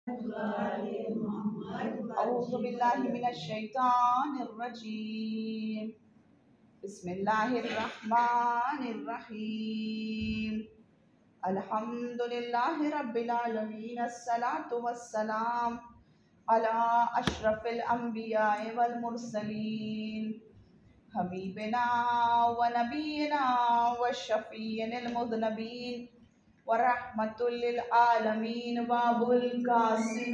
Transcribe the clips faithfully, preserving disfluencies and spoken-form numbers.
أعوذ بالله من الشيطان الرجيم بسم الله الرحمن الرحيم الحمد لله رب العالمين الصلاة والسلام على أشرف الأنبياء والمرسلين حبيبنا ونبينا والشفيع المذنبين ورحمة للعالمين وابو القاسم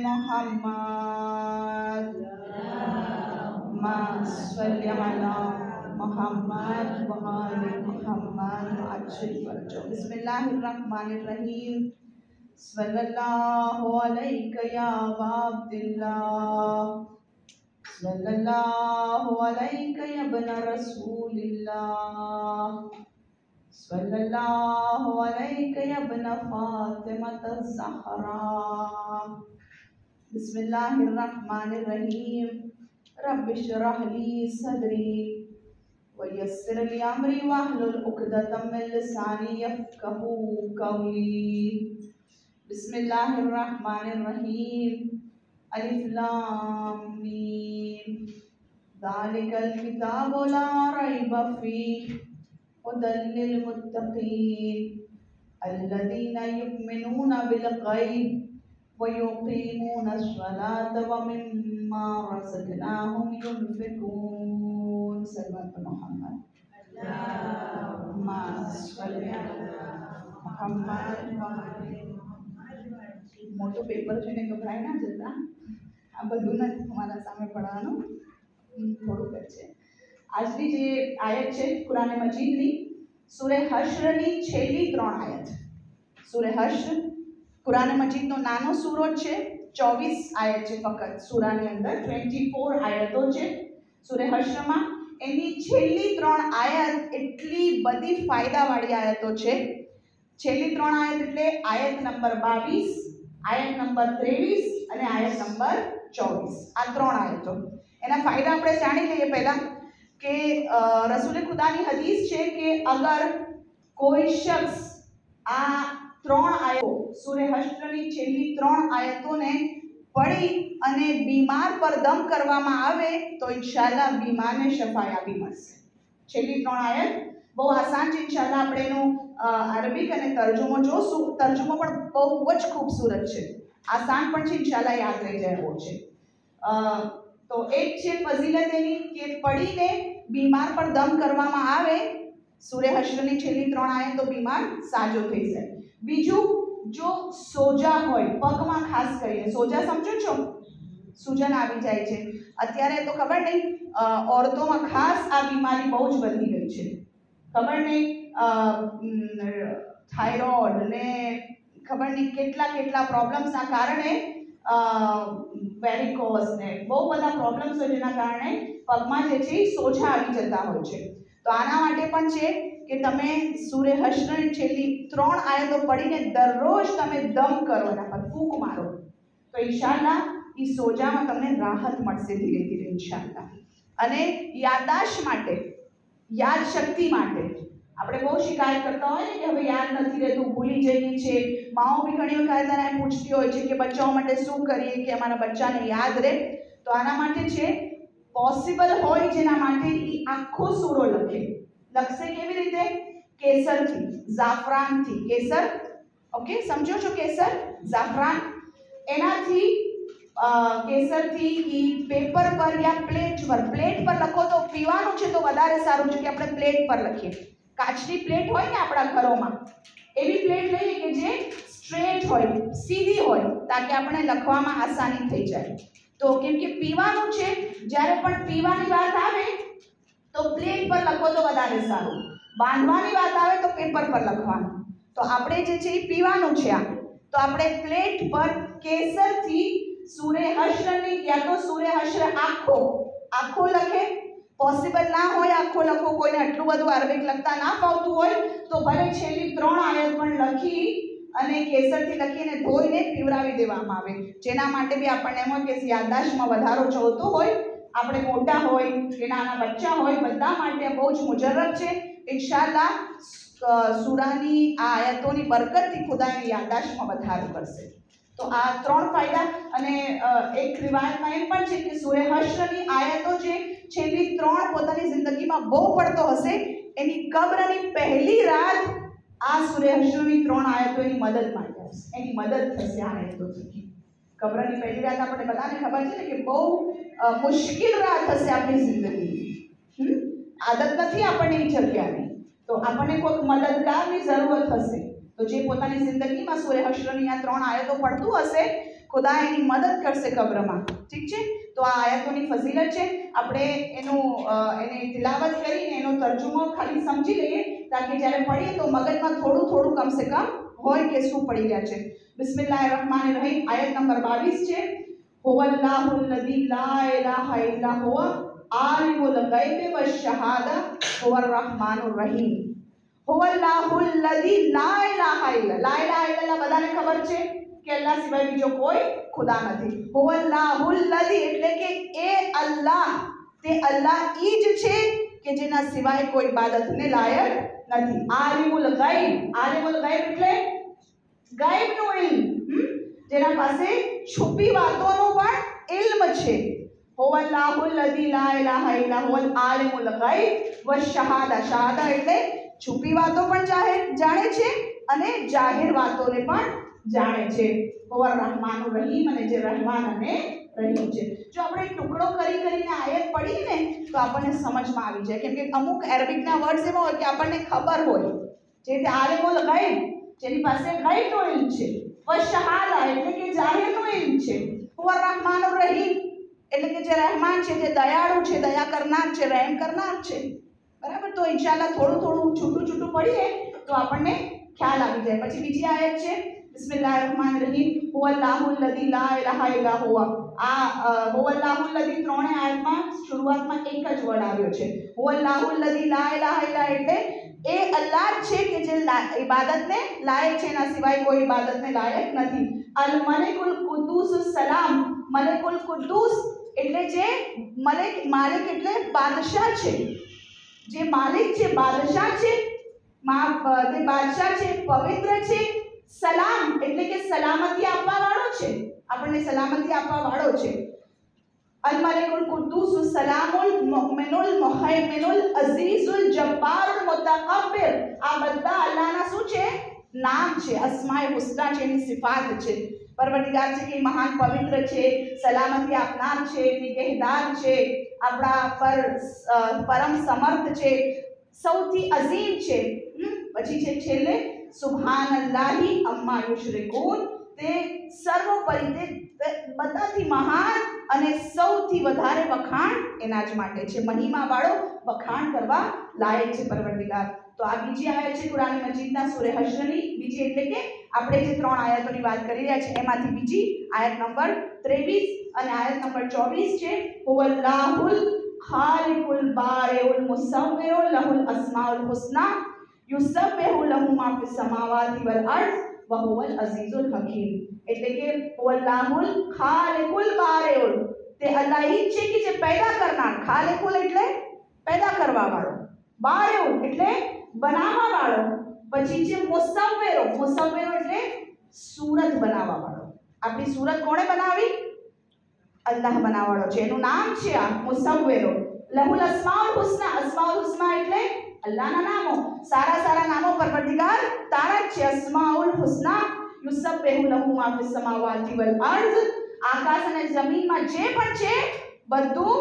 محمد ما صل على محمد وآل محمد أجل فرجو بسم الله الرحمن الرحيم صلى الله عليك يا عبد الله صلى الله عليك يا ابن رسول الله صلى الله عليك يا ابن فاطمة الزهراء بسم الله الرحمن الرحيم رب اشرح لي صدري ويسر لي أمري واحلل عقدة من لساني يفقهوا قولي بسم الله الرحمن الرحيم ألف لام ميم ذلك الكتاب لا ريب فيه هدى للمتقين الذين يؤمنون بالغيب ويقيمون الصلاة ومما رزقناهم ينفقون صلوات محمد اللهم صل على محمد મોટો પેપર છે ને ગભરાઈ ના જતા આ બધું નથી તમારા સામે પढ़વાનું થોડુંક જ છે આજની જે આયત છે કુરાન મજીદની સૂરે હશ્રની છેલ્લી ત્રણ આયત સૂરે હશ્ર કુરાન મજીદનો નાનો સૂરો છે ચોવીસ આયત છે ફક્ત સૂરાની અંદર ચોવીસ આયતો છે સૂરે હશ્રમાં એની છેલ્લી ત્રણ આયત એટલી બધી ફાયદાવાળી આયતો છે છેલ્લી ત્રણ આયત એટલે આયત નંબર બાવીસ આયત નંબર ત્રેવીસ અને આયત નંબર ચોવીસ આ ત્રણ આયતો એના ફાયદા આપણે જાણી લઈએ પહેલા કે રસૂલ ખુદાની હદીસ છે કે અગર કોઈ શખ્સ આ ત્રણ આયતો સૂરે હશ્રની છેલ્લી ત્રણ આયતોને પઢી અને બીમાર પર દમ કરવામાં આવે તો ઇન્શાલ્લાહ બીમારને શફાઈ આપી મળશે છેલ્લી ત્રણ આયત બહુ આસાન છે ઇન્શાલ્લાહ આપણે એનો અરબીક અને તર્જુમો જોશું તર્જુમો પણ બહુ જ ખૂબસૂરત છે આસાન પણ છે ઇન્શાલ્લાહ યાદ રહી જાય એવો છે તો એક છે ફઝીલત એની કે પડીને બીમાર પર દમ કરવામાં આવે સૂરે હશ્રની છેલ્લી ત્રણ આયત તો બીમાર સાજો થઈ જાય બીજું જો સોજા હોય પગમાં ખાસ કરીને સોજા સમજો છો સૂજન આવી જાય છે અત્યારે તો ખબર નહીં ઓરતોમાં ખાસ આ બીમારી બહુ જ વધી ગઈ છે ખબર નહીં થાઇરોઇડ ને ખબર નહીં કેટલા કેટલા પ્રોબ્લેમ્સના કારણે વેરિકોઝ ને બહુ બધા પ્રોબ્લેમ્સ હોય જેના કારણે પગમાં જે છે સોજા આવી જતા હોય છે તો આના માટે પણ છે કે તમે સૂરે હશ્રની છેલ્લી ત્રણ આયતો પડીને દરરોજ તમે દમ કરો એના પર ફૂંક મારો તો ઇન્શાલ્લાહ એ સોજામાં તમને રાહત મળશે ધીરે ધીરે ઇન્શાલ્લાહ અને યાદદાશ્ત માટે યાદ શક્તિ માટે આપણે બહુ શિકાયત કરતા હોય ને કે હવે યાદ નથી રહેતું ભૂલી જઈએ છીએ માઓ બી ઘણી વખત એને પૂછતી હોય છે કે બચ્ચાઓ માટે શું કરીએ કે અમારા બચ્ચાને યાદ રહે તો આના માટે છે પોસિબલ હોય જેના માટે એ આખો સૂરો લખે લખશે કેવી રીતે કેસરથી જાફરાનથી કેસર ઓકે સમજો છો કેસર જાફરાન એનાથી કેસરથી ઈ પેપર પર યા પ્લેટ પર પ્લેટ પર લખો તો પીવાનું છે તો વધારે સારું છે કે આપણે પ્લેટ પર લખીએ કાચની પ્લેટ હોય ને આપણા ઘરોમાં એવી પ્લેટ લઈએ કે જે સ્ટ્રેટ હોય સીધી હોય તાકે આપણે લખવામાં આસાની થઈ જાય તો કેમ કે પીવાનું છે જ્યારે પણ પીવાની વાત આવે તો પ્લેટ પર લખો તો વધારે સારું બાંધવાની વાત આવે તો પેપર પર લખવાનું તો આપણે જે છે એ પીવાનું છે આ તો આપણે પ્લેટ પર કેસરથી સૂરે હશ્રની યા તો સૂરે હશ્ર આખો આખો લખે પોસિબલ ના હોય આખો લખો કોઈને આટલું બધું અરબીક લખતા ના ફાવતું હોય તો ભલે છેલ્લી ત્રણ આયત પણ લખી અને કેસરથી લખીને ધોઈને પીવડાવી દેવામાં આવે જેના માટે બી આપણને એમ હોય કે યાદદાશ્તમાં વધારો જોતો હોય આપણે મોટા હોય કે નાના બચ્ચા હોય બધા માટે બહુ જ મુજરબ છે ઇન્શાલ્લાહ સૂરાની આ આયતોની બરકતથી ખુદા એની યાદદાશ્તમાં વધારો કરશે તો આ ત્રણ ફાયદા. અને એક રિવાયતમાં એમ પણ છે કે સૂરે હશ્રની આયતો જે છેલ્લી ત્રણ પોતાની જિંદગીમાં બહુ પડતો હશે, એની કબ્રની પહેલી રાત આ સૂરે હશ્રની ત્રણ આયતો એની મદદ માટે હશે, એની મદદ થશે આ આયતોથી. કબ્રની પહેલી રાત આપણે બધાને ખબર છે ને કે બહુ મુશ્કેલ રાત હશે આપણી જિંદગીની. આદત નથી આપણને એ જગ્યાની, તો આપણને કોઈક મદદગારની જરૂરત હશે. તો જે પોતાની જિંદગીમાં સૂરે હશ્રની આ ત્રણ આયતો પડતું હશે, ખુદા એની મદદ કરશે કબ્રમાં. ઠીક છે, તો આ આયતોની ફઝીલત છે. આપણે એનું એને તિલાવત કરીને એનો તર્જુમો ખાલી સમજી લઈએ, તાકે જ્યારે પઢીએ તો મગજમાં થોડું થોડું કમસે કમ હોય કે શું પડી રહ્યા છે. બિસ્મિલ્લાહિર રહમાનિર રહીમ. આયત નંબર બાવીસ છે. હુવલ્લાહુલ લઝી લા ઇલાહા ઇલ્લા હુવા આલિમુલ ગૈબિ વશ-શહાદા હુવર રહમાનુર રહીમ. હુવલ્લાહુલ લઝી લા ઇલાહા ઇલ્લા. લા ઇલાહા ઇલ્લા બધાને ખબર છે કે અલ્લાહ સિવાય બીજો કોઈ ખુદા નથી. હુવલ્લાહુલ લઝી એટલે કે એ અલ્લાહ, તે અલ્લાહ ઈ જ છે કે જેના સિવાય કોઈ ઇબાદતને લાયક નથી. આલિમુલ ગૈબ. આલિમુલ ગૈબ એટલે ગાયબનું ઇલ્મ, જેના પાસે છુપી વાતોનો પણ ઇલ્મ છે. હુવલ્લાહુલ લઝી લા ઇલાહા ઇલ્લા હુવલ આલિમુલ ગૈબ વશ-શહાદા. શહાદા એટલે છુપી વાતો પણ જાણે છે અને જાહેર વાતોને પણ જાણે છે. હુવર રહમાનુર રહીમ, અને જે રહેમાન અને રહીમ છે. જો આપણે ટુકડો કરી કરીને આયત પઢીએ ને તો આપણને સમજમાં આવી જાય, કેમ કે અમુક અરબિકના વર્ડ્સ એવા હોય કે આપણને ખબર હોય, જે રીતે આલિમુલ ગૈબ જેની પાસે ગૈબનો ઇલ્મ છે, વશ-શહાદા એટલે કે જાહેરનો ઇલ્મ છે, હુવર રહમાનુર રહીમ એટલે કે જે રહેમાન છે, જે દયાળુ છે, દયા કરનાર છે, રહેમ કરનાર છે. બરાબર, તો ઇન્શાઅલ્લાહ થોડું થોડું છૂટું છૂટું પઢીએ તો આપણને ખ્યાલ આવી જાય. પછી બીજી આયત છે બિસ્મિલ્લાહિર રહમાનિર રહીમ. હુવલ્લાહુલ લઝી લા ઇલાહા ઇલ્લા હુવા. આ હુવલ્લાહુલ લઝી ત્રણે આયતમાં શરૂઆતમાં એક જ વર્ડ આવ્યો છે. હુવલ્લાહુલ લઝી લા ઇલાહા ઇલ્લા એટલે એ અલ્લાહ છે કે જે ઇબાદતને લાયક છે, એના સિવાય કોઈ ઇબાદતને લાયક નથી. અલ મલિકુલ કુદ્દુસ સલામ. મલિકુલ કુદ્દુસ એટલે જે મલિક, માલિક એટલે બાદશાહ છે, જે માલિક છે, બાદશાહ છે, જે બાદશાહ છે, પવિત્ર છે. સલામ એટલે કે સલામતી આપવા વાળો છે, આપણને સલામતી આપવા વાળો છે. અલ મલિકુલ કુદ્દુસ સલામુલ મુમિનુલ મુહૈમિનુલ અઝીઝુલ જબ્બારુલ મુતકબ્બિર. આ બધા અલ્લાહના શું છે? નામ છે, અસ્માએ હુસ્ના છે, એની સિફાત છે. પરવરદિગાર છે કે મહાન પવિત્ર છે, સલામતી આપનાર છે, નિગહદાર છે, આપણા પર પરમ સમર્થ છે, સૌથી અઝીમ છે. પછી છે છેલ્લે સુબહાનલ્લાહી અમ્મા યુશરિકૂન. તે સર્વોપરી, તે બધાથી મહાન અને સૌથી વધારે વખાણ એના જ માટે છે, મહિમા વાળો વખાણ કરવા લાયક છે પરવરદિગાર. તો આ બીજી આયત છે કુરાન મજીદના સૂરે હશ્રની. બીજી એટલે કે આપણે જે ત્રણ આયતોની વાત કરી રહ્યા છે એમાંથી બીજી આયત નંબર ત્રેવીસ અને આયત નંબર ચોવીસ છે. હુવલ્લાહુલ ખાલિકુલ બારિઉલ મુસવ્વિરુ લહુલ અસ્માઉલ હુસ્ના યુસબ્બિહુ લહુ મા ફિસ સમાવાતિ વલ અર્ઝ વ હુવલ અઝીઝુલ હકીમ. એટલે કે હુવલ્લાહુલ ખાલિકુલ બારિઉલ, તે અલ્લાહ ઈ છે કે જે પેદા કરનાર. ખાલિકુલ એટલે પેદા કરવા વાળો, બારિઉલ એટલે બનાવવા વાળો. પછી છે મુસવ્વિરુ. મુસવ્વિરુ એટલે સૂરત બનાવવા વાળો. આપણી સૂરત કોણે બનાવી? અલ્લાહ બનાવવાળો છે, એનું નામ છે આ મુસવ્વિરુ. લહુલ અસ્માઉલ હુસ્ના. અસ્માઉલ હુસ્ના એટલે અલ્લાહના નામો, સારા સારા નામો પરવરદિગાર તારા છે. અસ્માઉલ હુસ્ના યુસબ્બિહુ લહુ મા ફિસ સમાવાતિ વલ અર્ઝ. આકાશ અને જમીનમાં જે પણ છે બધું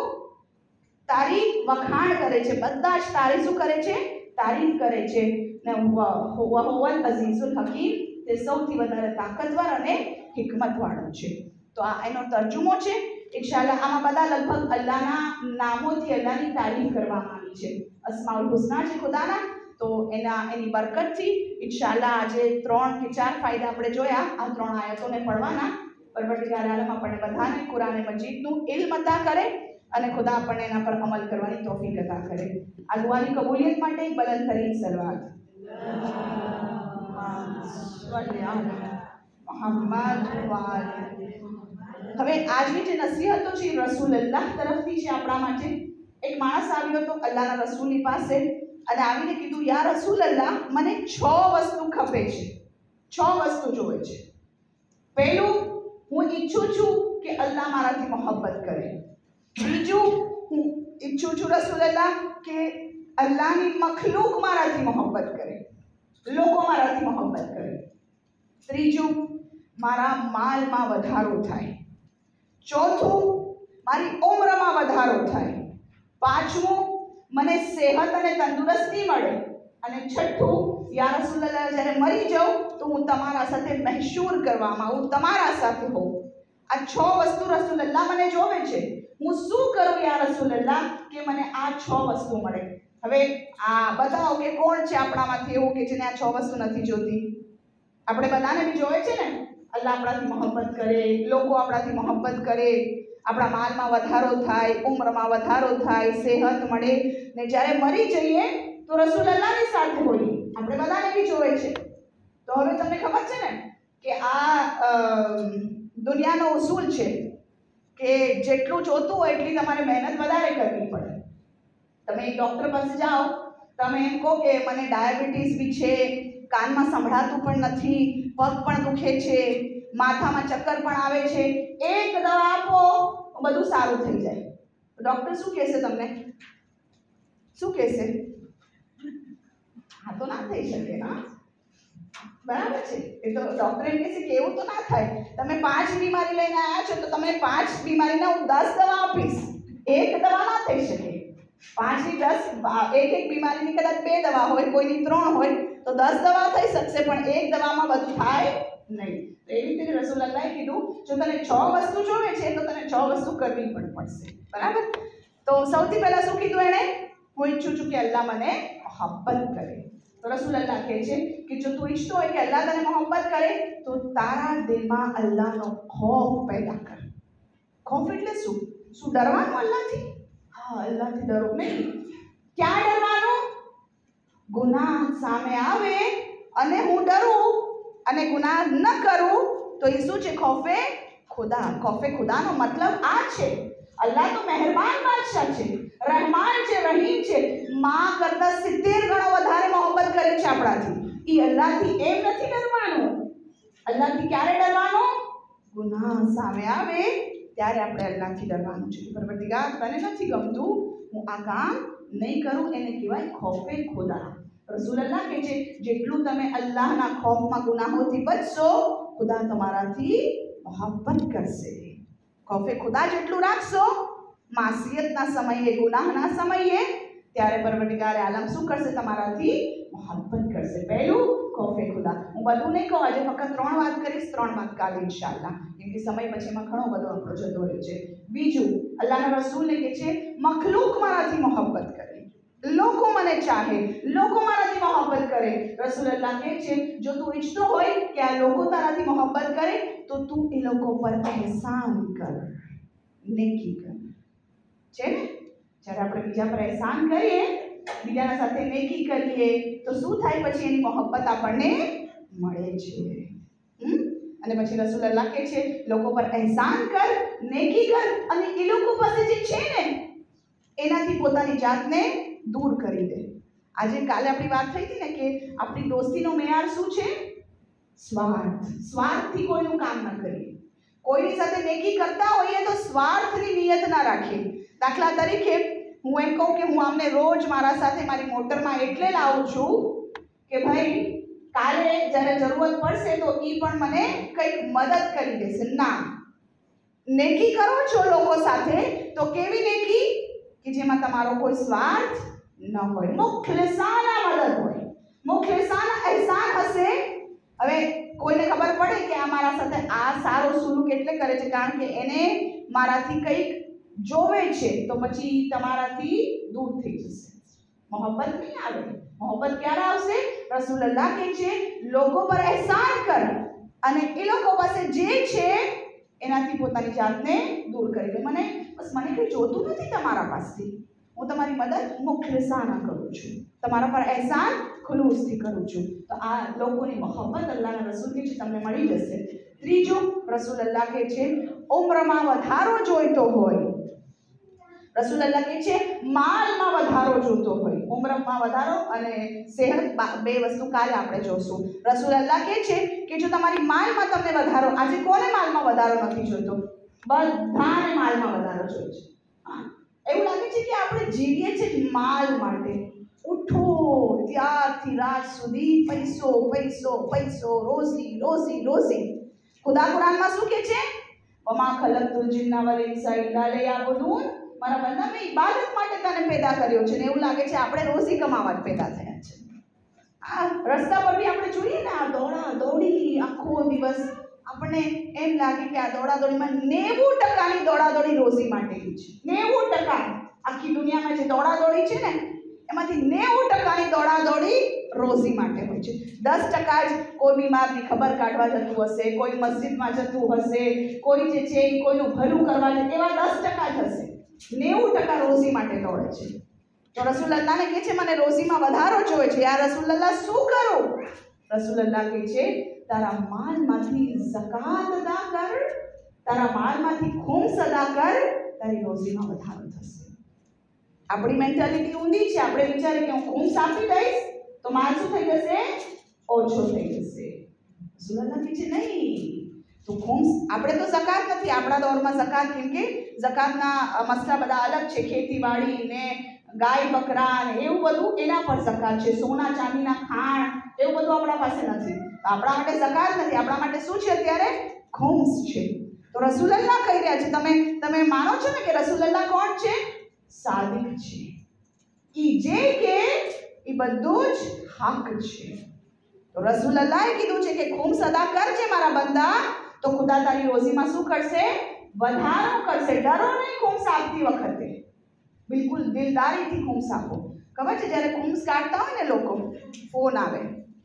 તારી વખાણ કરે છે, બધા જ તારી શું કરે છે? તારીફ કરે છે. ને હુવલ અઝીઝુલ હકીમ, તે સૌથી વધારે તાકાતવર અને હિકમત વાળો છે. તો આ એનો તર્જુમો છે. ઇન્શાઅલ્લાહ આમાં બધા લગભગ અલ્લાહના નામોથી અલ્લાહની તારીફ કરવામાં આવી છે. અસ્માઉલ હુસ્ના છે ખુદાના, તો એના એની બરકતથી ઇન્શાઅલ્લાહ આજે ત્રણ કે ચાર ફાયદા આપણે જોયા આ ત્રણ આયતોને પડવાના. પરવરદિગાર આલમ આપણને બધાને કુરાન મજીદનું ઇલ્મ અતા કરે અને ખુદા આપણને એના પર અમલ કરવાની તૌફીક અતા કરે. આ દુઆની કબૂલિયત માટે બલંદ તરીન સલવાત. હવે આજની જે નસીહતો છે રસૂલુલ્લાહ તરફથી છે આપણા માટે. એક માણસ આવ્યો તો અલ્લાહના રસૂલની પાસે અને આવીને કીધું, યા રસૂલલ્લાહ, મને છ વસ્તુ ખપે છે, છ વસ્તુ જોવે છે. પહેલું હું ઈચ્છું છું કે અલ્લાહ મારાથી મોહબ્બત કરે. બીજું, હું ઈચ્છું છું રસૂલલ્લાહ કે અલ્લાહની મખલૂક મારાથી મોહબ્બત કરે, લોકો મારાથી મોહબ્બત કરે. ત્રીજું, મારા માલમાં વધારો થાય. ચોથું, મારી ઉંમરમાં વધારો થાય. પાંચમું, મને સેહત અને તંદુરસ્તી મળે. અને છઠ્ઠું, યા રસૂલલ્લાહ જ્યારે મરી જાઉં તો હું તમારા સાથે મહેશૂર કરવામાં આવું, તમારા સાથે હોઉં. આ છ વસ્તુ રસૂલલ્લાહ મને જોવે છે. હું શું કરું યા રસૂલલ્લાહ કે મને આ છ વસ્તુ મળે. હવે આ બતાવો કે કોણ છે આપણામાંથી એવું કે જેને આ છ વસ્તુ નથી જોતી? આપણે બધાને બી જોવે છે ને. અલ્લાહ આપણાથી મોહબ્બત કરે, લોકો આપણાથી મોહબ્બત કરે, આપણા માલમાં વધારો થાય, ઉંમરમાં વધારો થાય, સેહત મળે, ને જ્યારે મરી જઈએ તો રસૂલલ્લાહની સાથે હોઈએ. આપણે બધાને બી જોવે છે. તો હવે તમને ખબર છે ને કે આ દુનિયાનો ઉસૂલ છે કે જેટલું જોતું હોય એટલી તમારે મહેનત વધારે કરવી પડે. તમે એક ડૉક્ટર પાસે જાઓ, તમે એમ કહો કે મને ડાયાબિટીસ બી છે, કાનમાં સંભળાતું પણ નથી, પગ પણ દુખે છે, માથામાં ચક્કર પણ આવે છે, એક દવા આપો બધું સારું થઈ જાય. ડૉક્ટર શું કહેશે તમને? શું કહેશે? હા તો ના થઈ શકે. હા બરાબર છે. એ તો ડૉક્ટર એમ કહેશે કે એવું તો ના થાય. તમે પાંચ બીમારી લઈને આવ્યા છો તો તમને પાંચ બીમારીના હું દસ દવા આપીશ, એક દવા ના થઈ શકે. પાંચની દસ, એક એક બીમારીની કદાચ બે દવા હોય, કોઈની ત્રણ હોય તો દસ દવા થઈ શકશે, પણ એક દવામાં બધું થાય નહીં. તો એવી રીતે રસૂલલ્લાહે કીધું, જો તને છ વસ્તુ જોવે છે તો તને છ વસ્તુ કરવી પણ પડશે. બરાબર? તો સૌથી પહેલા શું કીધું એણે? હું ઈચ્છું છું કે અલ્લાહ મને મોહબ્બત કરે. તો રસૂલલ્લાહ કહે છે કે જો તું ઈચ્છતો હોય કે અલ્લાહ તને મોહબ્બત કરે તો તારા દિલમાં અલ્લાહનો ખૌફ પેદા કર. ખૌફ એટલે શું? શું ડરવાનું અલ્લાહથી? હા, અલ્લાહથી ડરો નહીં. ક્યાં ડરવાનું? ગુનાહ સામે આવે અને હું ડરું અને ગુનાહ ન કરું તો એ શું છે? ખૌફે ખુદા. ખૌફે ખુદાનો મતલબ આ છે. અલ્લાહ તો મહેરબાન બાદશાહ છે, રહેમાન છે, રહીમ છે. માં કરતા સિત્તેર ગણો વધારે મોહબ્બત કરે છે આપણાથી. એ અલ્લાહથી એમ નથી ડરવાનું. અલ્લાહથી ક્યારે ડરવાનું? ગુનાહ સામે આવે ત્યારે આપણે અલ્લાહથી ડરવાનું છે. પરવરદિગાર, તને નથી ગમતું, હું આ કામ નહીં કરું, એને કહેવાય ખૌફે ખુદા. રસૂલલ્લાહ કહે છે જેટલું તમે અલ્લાહના ખૌફમાં ગુનાહોથી બચશો, ખુદા તમારાથી મોહબ્બત કરશે. ખૌફે ખુદા જેટલું રાખશો, માસિયતના સમયે, ગુનાહના સમયે, ત્યારે પરવરદિગાર આલમ શું કરશે? તમારાથી મોહબ્બત કરશે. પહેલું, ખૌફે ખુદા. હું બધું નહીં કહું, આજે ફક્ત ત્રણ વાત કરીશ, ત્રણ વાત કાલે ઇન્શાઅલ્લાહ, કેમ કે સમય પછીમાં ઘણો બધો આપણો જતો રહ્યો છે. બીજું, અલ્લાહના રસૂલને કહે છે મખલૂક મારાથી મોહબ્બત કરે, લોકો મને ચાહે, લોકો મારાથી મોહબ્બત કરે. રસૂલલ્લાહ કહે છે જો તું ઈચ્છતો હોય કે આ લોકો તારાથી મોહબ્બત કરે તો તું એ લોકો પર અહેસાન કર, નેકી કર. છે ને? જ્યારે આપણે બીજા પર અહેસાન કરીએ, બીજાના સાથે નેકી કરીએ તો શું થાય? પછી એની મોહબ્બત આપણને મળે છે. હમ અને પછી રસૂલલ્લાહ કહે છે લોકો પર અહેસાન કર, નેકી કર, અને એ લોકો પાસે જે છે ને એનાથી પોતાની જાતને દૂર કરી દે. આજે કાલે આપણી વાત થઈ હતી ને કે આપણી દોસ્તીનો મેયાર શું છે? સ્વાર્થ. સ્વાર્થથી કોઈનું કામ ન કરીએ. કોઈની સાથે નેકી કરતા હોઈએ તો સ્વાર્થની નિયત ના રાખીએ. દાખલા તરીકે હું એમ કહું કે હું આમને રોજ મારા સાથે મારી મોટરમાં એટલે લાવું છું કે ભાઈ કાલે જ્યારે જરૂરત પડશે તો એ પણ મને કંઈક મદદ કરી દેશે. ના, નેકી કરો છો લોકો સાથે તો કેવી નેકી? કે જેમાં તમારો કોઈ સ્વાર્થ ન હોય, મુખલિસાના મદદ હોય, મુખલિસાના અહેસાન હશે. હવે કોઈને ખબર પડે કે આ મારા સાથે આ સારો સુલુક એટલે કરે છે કારણ કે એને મારાથી કંઈક જોવે છે, તો પછી તમારાથી દૂર થઈ જશે. મોહબ્બત નહીં આવે. મોહબ્બત ક્યારે આવશે? રસૂલલ્લાહ કહે છે લોકો પર અહેસાન કર અને એ લોકો પાસે જે છે એનાથી પોતાની જાતને દૂર કરી દે. મને બસ મને કંઈ જોતું નથી તમારા પાસેથી, હું તમારી મદદ મુખલિસાના કરું છું, તમારા પર અહેસાન ખુલૂસથી કરું છું. તો આ લોકોની મોહબ્બત અલ્લાહના રસૂલ કહે છે તમને મળી જશે. ત્રીજું, રસૂલલ્લાહ કહે છે ઉમ્રમાં વધારો જોઈતો હોય રસૂલ અલ્લાહ કહે છે માલમાં વધારો જોતો હોય, ઉમ્રમાં વધારો અને સેહત બે વસ્તુ કાલે આપણે જોશું. રસૂલ અલ્લાહ કહે છે કે જો તમારી માલમાં તમને વધારો, આજે કોને માલમાં વધારો નથી જોઈતો? બધાને માલમાં વધારો જોઈએ છે. હા, એવું લાગે છે કે આપણે જીવીએ છીએ માલ માટે. ઉઠો ત્યારથી રાત સુધી પૈસો પૈસો પૈસો, રોઝી રોઝી રોઝી. ખુદા કુરાનમાં શું કહે છે? વમા ખલકતુલ જિન્ના વલ ઇન્સા ઇલ્લા લિયાબુદૂન. મારા બંદા, મેં ઇબાદત માટે તને પેદા કર્યો છે. ને એવું લાગે છે આપણે રોઝી કમાવા જ પેદા થયા છે. આ રસ્તા પર બી આપણે જોઈએ ને, આ દોડા દોડી આખો દિવસ, આપણને એમ લાગે કે આ દોડા દોડીમાં નેવું ટકાની દોડા દોડી રોઝી માટેની છે. નેવું ટકા આખી દુનિયામાં જે દોડા દોડી છે ને, એમાંથી નેવું ટકાની દોડા દોડી રોઝી માટે હોય છે. દસ ટકા જ કોઈ બીમારની ખબર કાઢવા જતું હશે, કોઈ મસ્જિદમાં જતું હશે, કોઈ જે છે એ કોઈનું ભલું કરવા જાય, એવા દસ ટકા જ હશે. નેવું ટકા રોઝી માટે દોડે છે. તો રસૂલ અલ્લાહને કહે છે મને રોઝીમાં વધારો જોઈએ છે. યા રસૂલ અલ્લાહ શું કરું? રસૂલ અલ્લાહ કહે છે તારા માલમાંથી ઝકાત અદા કર, તારા માલમાંથી ખુમ્સ અદા કર, તારી રોઝીમાં વધારો થશે. આપણી મેન્ટાલિટી ઊંધી છે. આપણે વિચારીએ કે હું ખુમ્સ આપી દઈશ તો માલ શું થઈ જશે? ઓછો થઈ જશે. રસૂલ અલ્લાહ કહે છે નહીં, તો ખુમ્સ, આપણે તો ઝકાત નથી આપણા દોરમાં ઝકાત, કેમ કે ઝકાતના મસલા બધા અલગ છે. ખેતીવાડી ને ગાય બકરા ને એવું બધું, એના પર ઝકાત છે. સોના ચાંદીના ખાણ એવું બધું આપણા પાસે નથી. આપણા માટે ઝકાત નથી. આપણા માટે શું છે અત્યારે? ખુમ્સ છે. તો રસૂલ અલ્લાહ કહી રહ્યા છે, તમે તમે માનો છો ને કે રસૂલ અલ્લાહ કોણ છે? સાદિક છે. ઈ જે કે એ બધું જ હક છે. તો રસૂલ અલ્લાહે કીધું છે કે ખુમ્સ અદા કરજે મારા બંદા, તો ખુદા તારી રોઝીમાં શું કરશે? વધારો કરશે. ડરો નહીં ખુમ્સ આપતી વખતે, બિલકુલ દિલદારીથી ખુમ્સ આપો. ખબર છે જ્યારે ખુમ્સ કાઢતા હોય ને લોકો, ફોન આવે,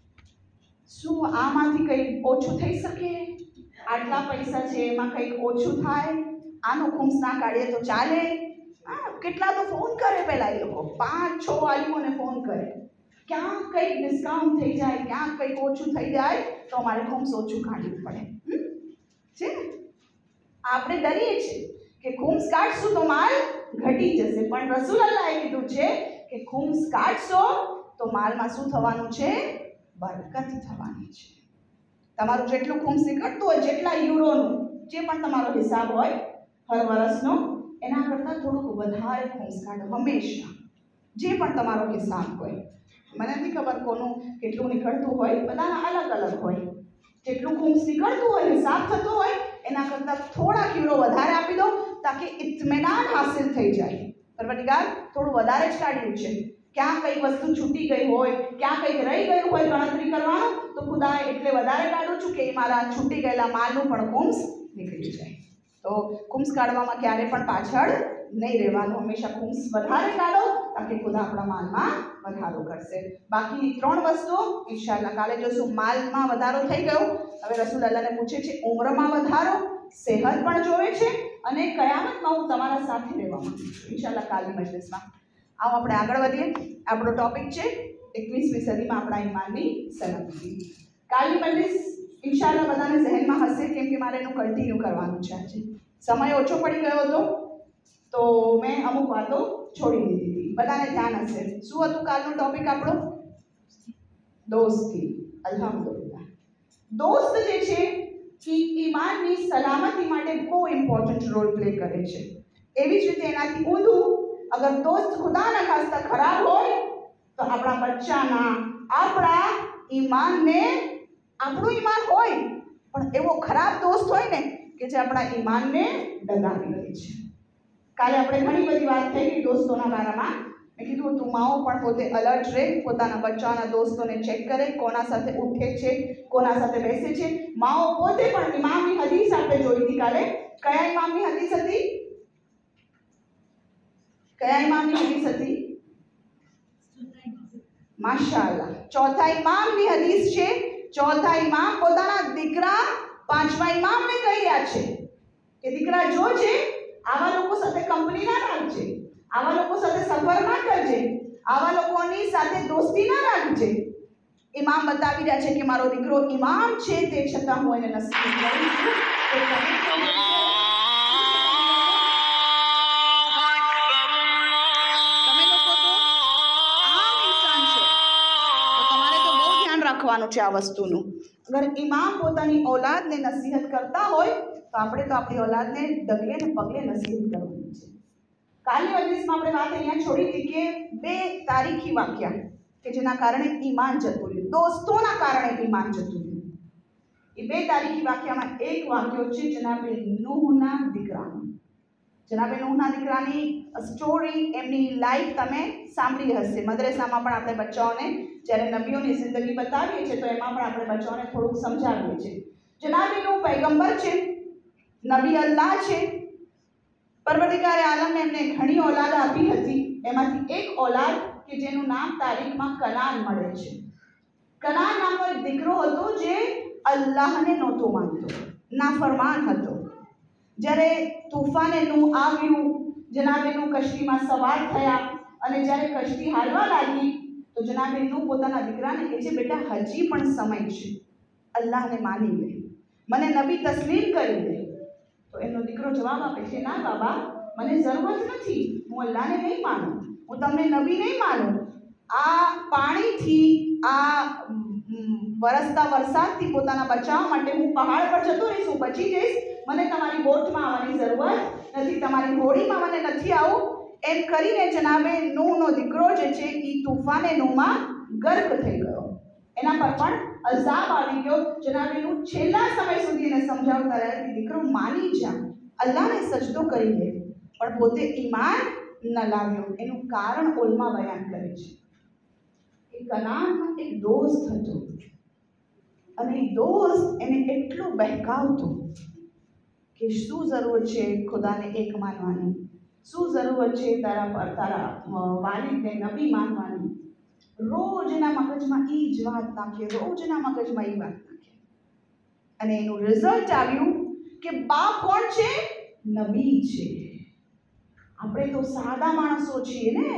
શું આમાંથી કંઈ ઓછું થઈ શકે? આટલા પૈસા છે એમાં કંઈક ઓછું થાય? આનો ખુમ્સ ના કાઢીએ તો ચાલે? હા, કેટલા તો ફોન કરે પહેલા એ લોકો, પાંચ છ આલીમોને ફોન કરે, ક્યાં કંઈક ડિસ્કાઉન્ટ થઈ જાય, ક્યાં કંઈક ઓછું થઈ જાય તો અમારે ખુમ્સ ઓછું કાઢવું પડે છે ને. આપણે ડરીએ છીએ કે ખુમ્સ કાઢશું તો માલ ઘટી જશે, પણ રસૂલ અલ્લાહે કીધું છે કે ખુમ્સ કાઢશો તો માલમાં શું થવાનું છે? બરકત થવાની છે. તમારું જેટલું ખુમ્સ નીકળતું હોય, જેટલા યુરોનું જે પણ તમારો હિસાબ હોય હર વર્ષનો, એના કરતાં થોડુંક વધારે ખુમ્સ કાઢો હંમેશા. જે પણ તમારો હિસાબ હોય, મને નથી ખબર કોનું કેટલું નીકળતું હોય, બધાના અલગ અલગ હોય. જેટલું ખુમ્સ નીકળતું હોય, હિસાબ થતો હોય, એના કરતાં થોડાક યુરો વધારે આપી દો તાકે ઇત્મીનાન હાસિલ થઈ જાય. પરવરદિગાર થોડું વધારે જ કાઢ્યું છે. ક્યાં કઈ વસ્તુ છૂટી ગઈ હોય, ક્યાં કંઈક રહી ગયું હોય ગણતરી કરવાનું, તો ખુદાએ એટલે વધારે કાઢું છું કે મારા છૂટી ગયેલા માલનું પણ ખુમ્સ નીકળી જાય. તો ખુમ્સ કાઢવામાં ક્યારે પણ પાછળ નહીં રહેવાનું, હંમેશા ખુમ્સ વધારે કાઢો તાકે ખુદા આપણા માલમાં વધારો કરશે. બાકીની ત્રણ વસ્તુઓ ઇન્શાઅલ્લાહ કાલે જોશું. માલમાં વધારો થઈ ગયો, હવે રસૂલ અલ્લાહને પૂછે છે ઉમ્રમાં વધારો, સેહત પણ જોવે છે, અને કયામતમાં હું તમારા સાથે રહેવા માંગુ છું. ઇન્શાઅલ્લાહ કાલની મજલિસમાં આવો આપણે આગળ વધીએ. આપણો ટોપિક છે એકવીસમી સદીમાં આપણા ઈમાનની સલામતી. કાલની મજલિસ ઇન્શાઅલ્લાહ બધાને જહેનમાં હશે, કેમ કે મારે એનું કન્ટિન્યુ કરવાનું છે. આજે સમય ઓછો પડી ગયો હતો તો મેં અમુક વાતો છોડી દીધી હતી. બધાને ધ્યાન હશે. શું હતું કાલનું ટોપિક આપણો? દોસ્તી. અલ્હમ્દુલિલ્લાહ. દોસ્ત જે છે એ ઈમાનની સલામતી માટે બહુ ઇમ્પોર્ટન્ટ રોલ પ્લે કરે છે. એવી જ રીતે એનાથી ઊંધું, અગર દોસ્ત ખુદાના ખાસ્તા ખરાબ હોય તો આપણા બચ્ચાના, આપણા ઈમાનને, આપણું ઈમાન હોય પણ એવો ખરાબ દોસ્ત હોય ને કે જે આપણા ઈમાનને ડગાવી દે છે. કાલે આપણે ઘણી બધી વાત થઈ ગઈ દોસ્તોના બારામાં. મેં કીધું તું માઓ પણ પોતે અલર્ટ રહે, પોતાના બચ્ચાના દોસ્તોને ચેક કરે, કોના સાથે ઉઠે છે, કોના સાથે બેસે છે. માઓ પોતે પણ, ઇમામની હદીસ આપણે જોઈ હતી કાલે. કયા ઇમામની હદીસ હતી? કયા ઇમામની હદીસ હતી? માશાઅલ્લાહ, ચોથા ઇમામની હદીસ છે. ચોથા ઇમામ પોતાના દીકરા પાંચમા ઇમામને કહી રહ્યા છે કે દીકરા જોજે, આવા લોકો સાથે કંપની ના રાખજે, આવા લોકો સાથે સફર ના કરજે, આવા લોકોની સાથે દોસ્તી ના રાખજે. ઇમામ બતાવી રહ્યા છે કે મારો દીકરો ઇમામ છે, તે છતાં હું એને નસીહત કરું છું. કરવાનું છે આ વસ્તુનું. અગર ઇમામ પોતાની ઓલાદને નસીહત કરતા હોય તો આપણે તો આપણી ઓલાદને ડગલે ને પગલે નસીહત કરવાની છે. કાલની મજલિસમાં આપણે વાત અહીંયા છોડી હતી કે બે તારીખી વાક્યા કે જેના કારણે ઈમાન જતું રહ્યું, દોસ્તોના કારણે ઈમાન જતું રહ્યું. એ બે તારીખી વાક્યામાં એક વાક્યો છે જનાબે નૂહના દીકરાનો. જનાબે નૂહના દીકરાની સ્ટોરી, એમની લાઈફ તમે સાંભળી હશે. મદ્રેસામાં પણ આપણે બચ્ચાઓને જ્યારે નબીઓની જિંદગી બતાવીએ છીએ તો એમાં પણ આપણે બચ્ચાઓને થોડુંક સમજાવીએ છીએ. જનાબે નૂહ પૈગંબર છે, નબી અલ્લાહ છે. પરવરદિગારે આલમે એમને ઘણી ઓલાદ આપી હતી. એમાંથી એક ઓલાદ કે જેનું નામ તારીખમાં કનાન મળે છે. કનાન નામનો એક દીકરો હતો જે અલ્લાહને નહોતો માનતો, નાફરમાન હતો. જ્યારે તૂફાને નૂહ આવ્યું, જનાબે નૂહ કશ્તીમાં સવાર થયા અને જ્યારે કશ્તી હાલવા લાગી તો જનાબે નૂહ પોતાના દીકરાને કહે છે, બેટા હજી પણ સમય છે, અલ્લાહને માની લે, મને નબી તસ્લીમ કરી લે. તો એમનો દીકરો જવાબ આપે છે, ના બાબા, મને જરૂરત નથી, હું અલ્લાહને નહીં માનું, હું તમને નબી નહીં માનું. આ પાણીથી, આ વરસતા વરસાદથી પોતાના બચાવ માટે હું પહાડ પર જતો રહીશ, હું બચી જઈશ, મને તમારી બોટમાં આવવાની જરૂરત નથી, તમારી હોડીમાં મને નથી આવું. એમ કરીને જનાબે નૂહનો દીકરો જે છે એ તૂફાને નૂહમાં ગર્ક થઈ ગયો. એના પર પણ અઝાબ આવી ગયો. જનાબે નૂહ છેલ્લા સમય સુધી એને સમજાવતા રહ્યા કે દીકરો માની જા, અલ્લાહને સજદો કરી લે, પણ પોતે ઈમાન ન લાવ્યો. એનું કારણ ઓલમાં બયાન કરે છે. એ કનાનનો એક દોસ્ત હતો અને એ દોસ્ત એને એટલું બહેકાવતો કે શું જરૂર છે ખુદાને એક માનવાની, શું જરૂર છે તારા પર તારા વાલિદને નબી માનવાની. રોજના મગજમાં એ જ વાત નાખે, રોજના મગજમાં એ વાત નાખે. અને એનું રિઝલ્ટ આવ્યું કે બાપ કોણ છે? નબી છે. આપણે તો સાદા માણસો છીએ ને.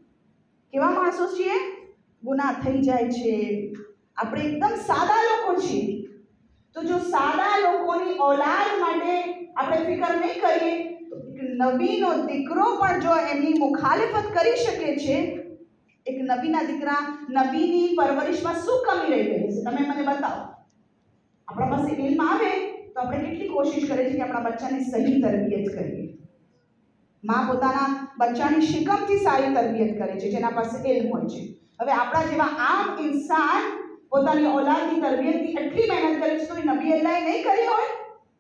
કેવા માણસો છીએ? ગુનાહ થઈ જાય છે, આપણે એકદમ સાદા લોકો છીએ. તો જો સાદા લોકોની ઓલાદ માટે આપણે ફિકર નહીં કરીએ તો એક નબીનો દીકરો પણ જો એમની મુખાલિફત કરી શકે છે. એક નબીના દીકરા, નબીની પરવરિશમાં શું કમી રહી ગઈ છે તમે મને બતાવો. આપણા પાસે ઇલ્મ આવે તો આપણે કેટલી કોશિશ કરીએ છીએ કે આપણા બચ્ચાની સહી તરબિયત કરીએ. માં પોતાના બચ્ચાની શિકમથી સારી તરબિયત કરે છે જેના પાસે ઇલ્મ હોય છે. હવે આપણા જેવા આમ ઇન્સાન પોતાની ઓલાદની તરબિયતની એટલી મહેનત કરે છે તો એ નબી અલ્લાહે નહીં કરી હોય?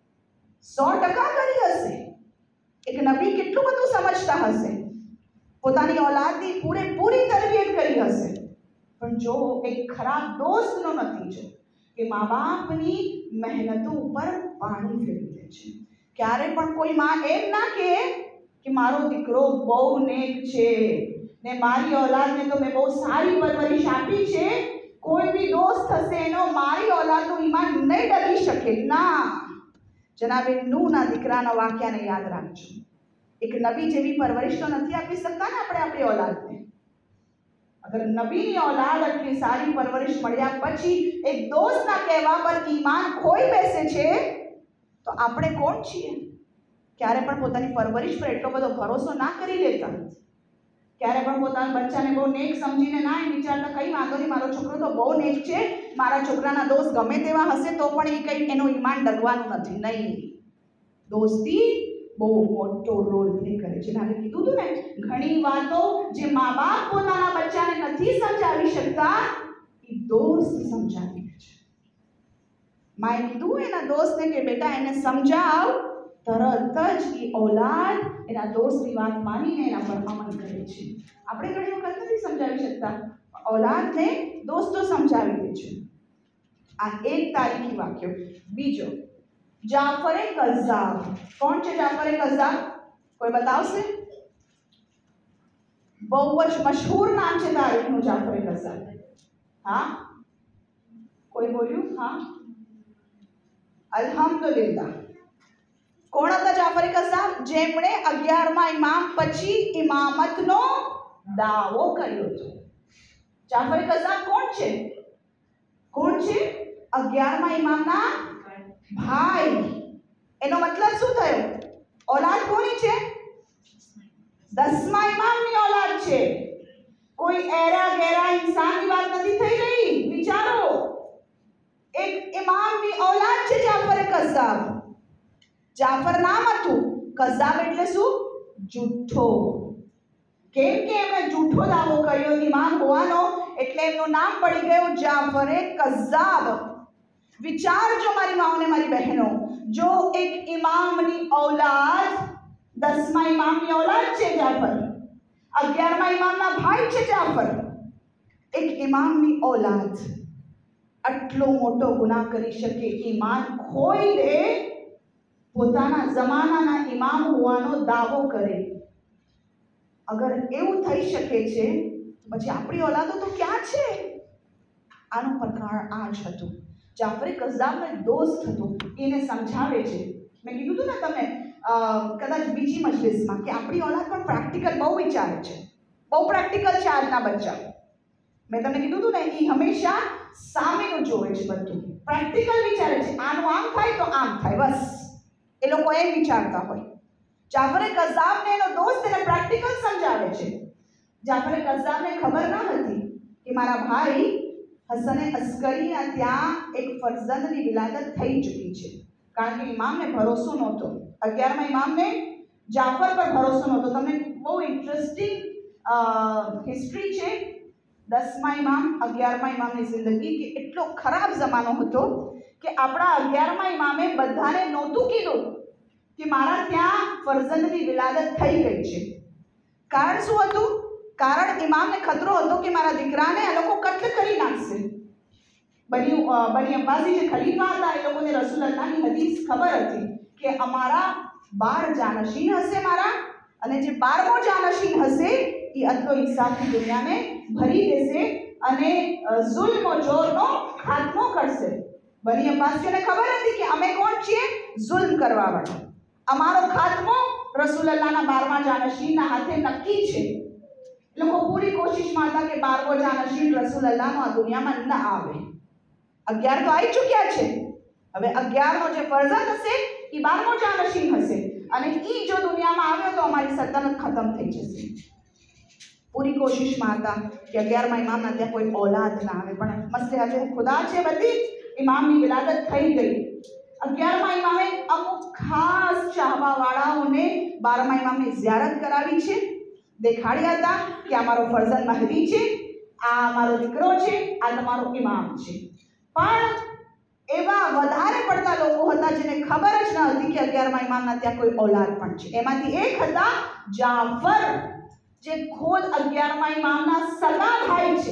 સો ટકા કરી હશે. એક નબી કેટલું બધું સમજતા હશે, પોતાની ઓલાદની પૂરેપૂરી તરબિયત કરી હશે. પણ જો એક ખરાબ દોસ્તનો નતીજો કે મા બાપની મહેનતો ઉપર પાણી ફેરવી દે છે. ક્યારે પણ કોઈ માં એમ ના કહે કે મારો દીકરો બહુ નેક છે ને મારી ઓલાદને તો મેં બહુ સારી પરવરિશ આપી છે, કોઈ બી દોસ્ત હશે એનો મારી ઓલાદનું ઈમાન નહીં ડગી શકે. ના, જનાબે નૂહના દીકરાના વાક્યાને યાદ રાખજો. એક નબી જેવી પરવરિશ તો નથી આપી શકતા ને આપણે આપણી ઓલાદને. અગર નબીની ઓલાદ આટલી સારી પરવરિશ મળ્યા પછી એક દોસ્તના કહેવા પર ઈમાન ખોઈ બેસે છે તો આપણે કોણ છીએ? ક્યારે પણ પોતાની પરવરિશ પર એટલો બધો ભરોસો ના કરી લેતા. ક્યારે પણ પોતાના બચ્ચાને બહુ નેક સમજીને ના એમ વિચારતા કંઈ વાંધો નહીં, મારો છોકરો તો બહુ નેક છે, મારા છોકરાના દોસ્ત ગમે તેવા હશે તો પણ એ કંઈ એનું ઈમાન ડગવાનું નથી. નહીં, દોસ્તી બહુ મોટો રોલ પ્લે કરે છે. નાને કીધું હતું ને, ઘણી વાતો જે મા બાપ પોતાના બચ્ચાને નથી સમજાવી શકતા એ દોસ્ત સમજાવી દે છે. માએ કીધું એના દોસ્તને કે બેટા એને સમજાવ, તરત જ એ ઓલાદ એના દોસ્તની વાત માનીને એના પર અમલ કરે છે. આપણે ઘણી વખત નથી સમજાવી શકતા, ઓલાદને દોસ્તો સમજાવી દે છે. આ એક તારીખી વાક્ય. બીજો, જાફરે કઝ્ઝાબ. કોણ છે જાફરે કઝ્ઝાબ? કોઈ બતાવશે? બહુ જ મશહૂર નામ છે તારીખનું જાફરે કઝ્ઝાબ. હા, કોઈ બોલ્યું? હા, અલ્હમ્દુલિલ્લાહ. કોણ હતા જાફરે કઝ્ઝાબ? જેમણે અગિયારમા ઇમામ પછી ઇમામતનો દાવો કર્યો હતો. જાફરે કઝ્ઝાબ કોણ છે? કોણ છે? અગિયારમા ઇમામના ભાઈ. એનો મતલબ શું થયો? ઓલાદ કોની છે? દસમા ઇમામની ઓલાદ છે. કોઈ એરા ગેરા ઇન્સાનની વાત નથી થઈ રહી. વિચારો, એક ઇમામની ઔલાદ છે જાફર કઝ્ઝાબ. જાફર નામ હતું, કઝ્ઝાબ એટલે શું? જૂઠો. કેમ કે એમણે જૂઠો દાવો કર્યો ઇમામ હોવાનો, એટલે એમનું નામ પડી ગયું જાફરે કઝ્ઝાબ. વિચારજો મારી માઓ ને મારી બહેનો, જો એક ઇમામની ઔલાદ, દસમા ઇમામની ઔલાદ છે જાફર, અગિયારમા ઇમામના ભાઈ છે જાફર, એક ઇમામની ઔલાદ આટલો મોટો ગુનાહ કરી શકે, ઈમાન ખોઈ દે, પોતાના જમાનાના ઇમામ હોવાનો દાવો કરે. અગર એવું થઈ શકે છે પછી આપણી ઔલાદો તો ક્યાં છે? આનું પ્રકરણ આ જ હતું. જાફરે કઝ્ઝાબનો એક દોસ્ત હતો, એને સમજાવે છે. મેં કીધું હતું ને તમે કદાચ બીજી મજલિસમાં કે આપણી ઔલાદ પણ પ્રેક્ટિકલ બહુ વિચારે છે, બહુ પ્રેક્ટિકલ છે આજના બચ્ચા. મેં તમને કીધું હતું ને, એ હંમેશા સામેનું જોવે છે, બધું પ્રેક્ટિકલ વિચારે છે. આનું આમ થાય તો આમ થાય, બસ એ લોકો એમ વિચારતા હોય. જાફરે કઝ્ઝાબને એનો દોસ્ત એને પ્રેક્ટિકલ સમજાવે છે. જાફરે કઝ્ઝાબને ખબર ન હતી કે મારા ભાઈ હસને અસ્કરીના ત્યાં એક ફરઝંદની વિલાદત થઈ ચૂકી છે, કારણ કે ઇમામને ભરોસો નહોતો. અગિયારમા ઇમામને જાફર પર ભરોસો નહોતો. તમને બહુ ઇન્ટરેસ્ટિંગ હિસ્ટ્રી છે દસમા ઇમામ અગિયારમા ઇમામની જિંદગી, કે એટલો ખરાબ જમાનો હતો કે આપણા અગિયારમા ઇમામે બધાને નહોતું કીધું કે મારા ત્યાં ફરઝંદની વિલાદત થઈ ગઈ છે. કારણ શું હતું? કારણ ઇમામને ખતરો હતો કે મારા દીકરાને આ લોકો કત્લ કરી નાખશે. બની બની અબ્બાસી જે ખલીફા હતા, એ લોકોને રસૂલ અલ્લાહની હદીસ ખબર હતી કે અમારા બાર જાનશીન હશે મારા, અને જે બારમો જાનશીન હશે એ અદલો ઇન્સાફની દુનિયાને ભરી દેશે અને જુલ્મ જોરનો ખાત્મો કરશે. બની અબ્બાસીઓને ખબર હતી કે અમે કોણ છીએ? જુલ્મ કરવાવાળા. અમારો ખાત્મો રસૂલ અલ્લાહના બારમા જાનશીનના હાથે નક્કી છે. લોકો પૂરી કોશિશમાં હતા કે બારમો જાનશીન રસૂલ અલ્લાહનો આ દુનિયામાં ન આવે. અગિયાર તો આવી ચૂક્યા છે, હવે અગિયારનો જે ફરઝંદ હશે એ બારમો જાનશીન હશે, અને એ જો દુનિયામાં આવ્યો તો અમારી સલ્તનત ખતમ થઈ જશે. પૂરી કોશિશમાં હતા કે અગિયારમા ઇમામના ત્યાં કોઈ ઔલાદ ના આવે, પણ મસલે હજે ખુદા છે બધી, ઇમામની વિલાદત થઈ ગઈ. અગિયારમા ઇમામે અમુક ખાસ ચાહવાવાળાઓને બારમા ઇમામની ઝિયારત કરાવી છે, દેખાડ્યા હતા કે આ મારો ફરઝંદ મહદી છે, આ મારો દીકરો છે, આ તમારો ઇમામ છે. પણ એવા વધારે પડતા લોકો હતા જેને ખબર જ ન હતી કે અગિયારમા ઇમામના ત્યાં કોઈ ઔલાદ પણ છે. એમાંથી એક હતા જાફર, જે ખુદ અગિયારમા ઇમામના સગા ભાઈ છે.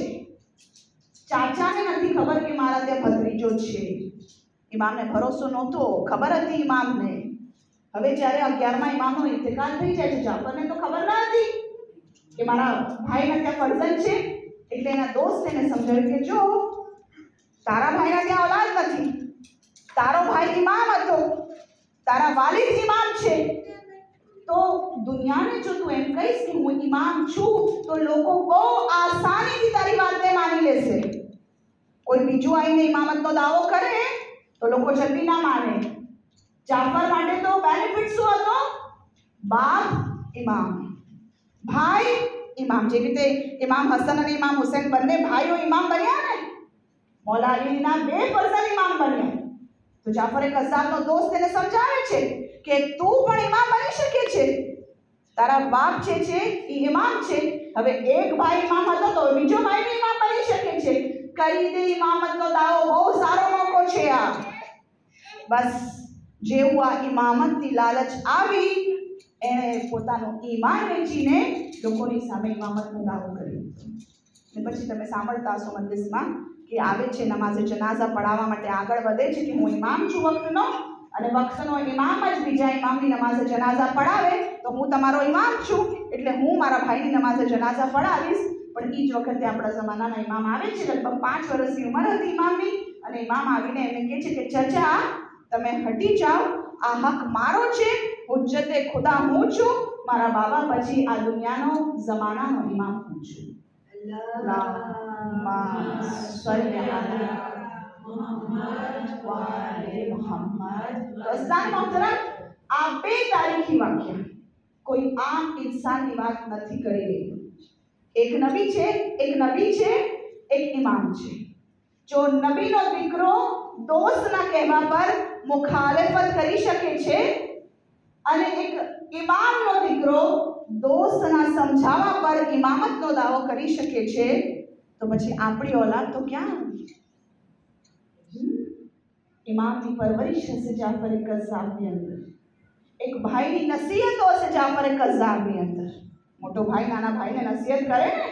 ચાચાને નથી ખબર કે મારા ત્યાં ભત્રીજો છે. ઇમામને ભરોસો નહોતો, ખબર હતી ઇમામને. હવે જ્યારે અગિયારમા ઇમામનો ઇંતકાલ થઈ જાય છે, જાફરને તો ખબર ન હતી કે મારા ભાઈના ત્યાં ફરઝંદ છે, એટલે એના દોસ્ત એને સમજાવ્યું કે જો તારા ભાઈના ત્યાં ઔલાદ નથી, તારો ભાઈ ઇમામ હતો, તારા વાલિદ ઇમામ છે, તો દુનિયાને જો તું એમ કહીશ કે હું ઇમામ છું તો લોકો બહુ આસાનીથી તારી વાતને માની લેશે. કોઈ બીજું આવીને ઇમામતનો દાવો કરે તો લોકો જલ્દી ના માને. જાફર માટે તો બેનિફિટ શું હતો? બાપ ઇમામ, ભાઈ ઇમામ. જે રીતે ઇમામ હસન અને ઇમામ હુસૈન બંને ભાઈઓ ઇમામ બન્યા ને, મૌલા અલીના બે ફરઝંદ ઇમામ બન્યા. તો જાફરે કઝ્ઝાબનો દોસ્ત એને સમજાવે છે કે તું પણ ઇમામ બની શકે છે, તારા બાપ જે છે એ ઇમામ છે, હવે એક ભાઈ ઇમામ હતો તો બીજો ભાઈ બી ઇમામ બની શકે છે. કરી દે ઇમામતનો દાવો, બહુ સારો મોકો છે આ. બસ જેવું આ ઇમામતની લાલચ આવી, એણે પોતાનું ઈમાન વેચીને લોકોની સામે ઇમામતનો દાવો કર્યો. અને પછી તમે સાંભળતા હશો મજલિસમાં કે આવે છે નમાઝે જનાઝા પઢાવવા માટે આગળ વધે છે કે હું ઇમામ છું વક્તનો, અને વક્તનો ઇમામ જ બીજા ઇમામની નમાઝે જનાઝા પઢાવે તો હું તમારો ઇમામ છું, એટલે હું મારા ભાઈની નમાઝે જનાઝા પઢાવીશ. પણ એ જ વખતે આપણા જમાનાના ઇમામ આવે છે, લગભગ પાંચ વર્ષની ઉંમર હતી ઇમામની, અને ઇમામ આવીને એમને કહે છે કે ચચા તમે હટી જાઓ, આ હક મારો છે, હુજ્જતે ખુદા હું છું, મારા બાબા પછી આ દુનિયાનો જમાનાનો ઇમામ હું છું. આ બે તારીખી વાક્ય કોઈ આમ ઇન્સાનની વાત નથી કરી રહી. એક નબી છે, એક નબી છે, એક ઇમામ છે. જો નબીનો દીકરો દોસ્તના કહેવા પર મુખાલફત કરી શકે છે અને એક ઇમામનો દીકરો દોસ્તના સમજાવવા પર ઇમામતનો દાવો કરી શકે છે, તો પછી આપણી ઓલાદ તો ક્યાં આવી? ઇમામની પરવરિશ હશે જાફર કઝ્ઝાબની અંદર, એક ભાઈની નસીહત હશે જાફર કઝ્ઝાબની અંદર. મોટો ભાઈ નાના ભાઈને નસીહત કરે ને,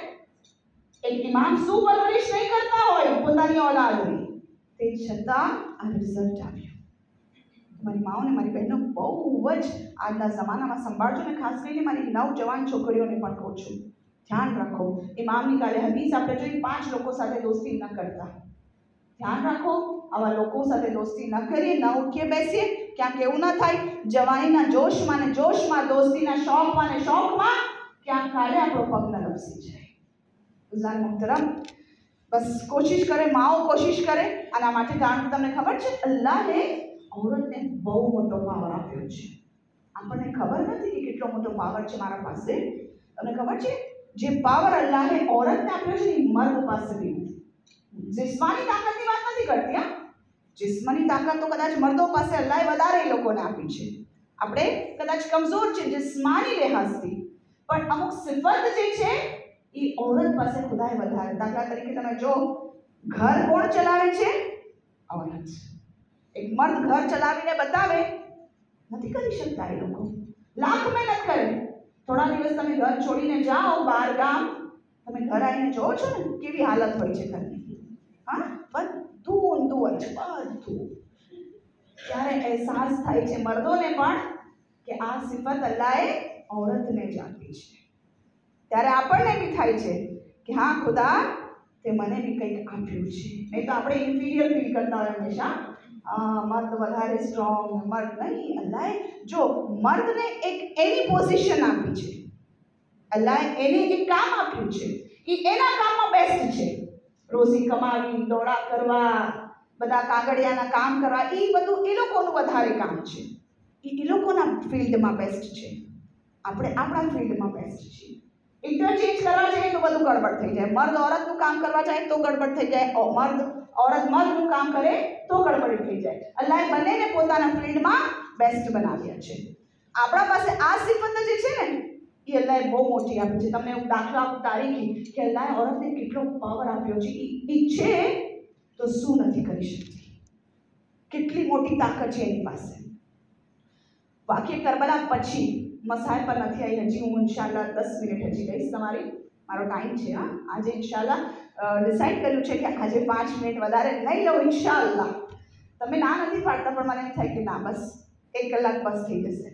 એક ઇમામ શું પરવરિશ નહીં કરતા હોય પોતાની ઓલાદની, તે છતાં આ રિઝલ્ટ આવ્યું. મારી માઓને મારી બહેનો બહુ જ આજના જમાનામાં સંભાળજો ને, ખાસ કરીને મારી નવજવાન છોકરીઓને પણ કહું છું, ધ્યાન રાખો. ઇમામની કાલે હદીસ આપણે જોઈ, પાંચ લોકો સાથે દોસ્તી ન કરતા. ધ્યાન રાખો, આવા લોકો સાથે દોસ્તી ન કરીએ, ન ઉઠીએ બેસીએ. ક્યાંક એવું ન થાય જવાનીના જોશમાં ને જોશમાં, દોસ્તીના શોખમાં ને શોખમાં ક્યાંક કાલે આપણો પગ ન લપસી જાય. ગુઝાર મુહતરમ, બસ કોશિશ કરે, માઓ કોશિશ કરે. આના માટે કારણ તમને ખબર છે, અલ્લાહે औरतને બહુ મોટો પાવર આપ્યો છે. આપણને ખબર નથી કે કેટલો મોટો પાવર છે મારા પાસે. તમને ખબર છે જે પાવર અલ્લાહે औरतને આપ્યો છે એ મર્દ પાસે બી નથી. જિસ્માની તાકાતની વાત નથી કરતી. હા, જિસ્માની તાકાત તો કદાચ મર્દો પાસે અલ્લાહે વધારે એ લોકોને આપી છે. આપણે કદાચ કમજોર છે જિસ્માની લિહાઝથી, પણ અમુક સિફત જે છે એ औरत પાસે ખુદાએ વધારે. દાખલા તરીકે તમે જો, ઘર કોણ ચલાવે છે? औरत. એક મર્દ ઘર ચલાવીને બતાવે, નથી કરી શકતા એ લોકો. લાખ મહેનત કરે. થોડા દિવસ તમે ઘર છોડીને જાઓ બહાર ગામ, તમે ઘર આવીને જોવો છો ને કેવી હાલત હોય છે ઘરની. હા, બધું ઊંધું હોય છે, બધું. ત્યારે અહેસાસ થાય છે મર્દોને પણ કે આ સિફત અલ્લાહે औरतને જ આપી છે. ત્યારે આપણને બી થાય છે કે હા ખુદા, તે મને બી કંઈક આપ્યું છે. નહીં તો આપણે ઇન્ફિરિયર ફીલ કરતા હોય હંમેશા, મર્દ વધારે સ્ટ્રોંગ, મર્દ નહીં. અલ્લાહે જો મર્દને એક એની પોઝિશન આપી છે, અલ્લાહે એને એક કામ આપ્યું છે, એ એના કામમાં બેસ્ટ છે. રોજી કમાવી, દોડા કરવા, બધા કાગળિયાના કામ કરવા, એ બધું એ લોકોનું વધારે કામ છે. એ એ લોકોના ફિલ્ડમાં બેસ્ટ છે. આપણે આપણા ફિલ્ડમાં બેસ્ટ છીએ. ઇન્ટરચેન્જ કરવા જાય તો બધું ગડબડ થઈ જાય. મર્દ औरतનું કામ કરવા જાય તો ગડબડ થઈ જાય, મર્દ औरत મર્દનું કામ કરે તો ગડબડ થઈ જાય. અલ્લાહે બંનેને પોતાના ફિલ્ડમાં બેસ્ટ બનાવ્યા છે. આપણા પાસે આ સિફત જે છે ને એ અલ્લાહે બહુ મોટી આપી છે. તમને હું દાખલા આપું તારીખી કે અલ્લાહે औरतને કેટલો પાવર આપ્યો છે. એ ઈચ્છે તો શું નથી કરી શકતી, કેટલી મોટી તાકાત છે એની પાસે. વાક્ય કરબલા પછી મસાઇલ પર નથી આવી હજી. હું ઇન્શાલ્લાહ દસ મિનિટ હજી લઈશ તમારી, મારો ટાઈમ છે. હા, આજે ઇન્શાલ્લાહ ડિસાઈડ કર્યું છે કે આજે પાંચ મિનિટ વધારે નહીં લઉં ઇન્શાલ્લાહ. તમે ના નથી પાડતા પણ મને એમ થાય કે ના, બસ એક કલાક બસ થઈ જશે.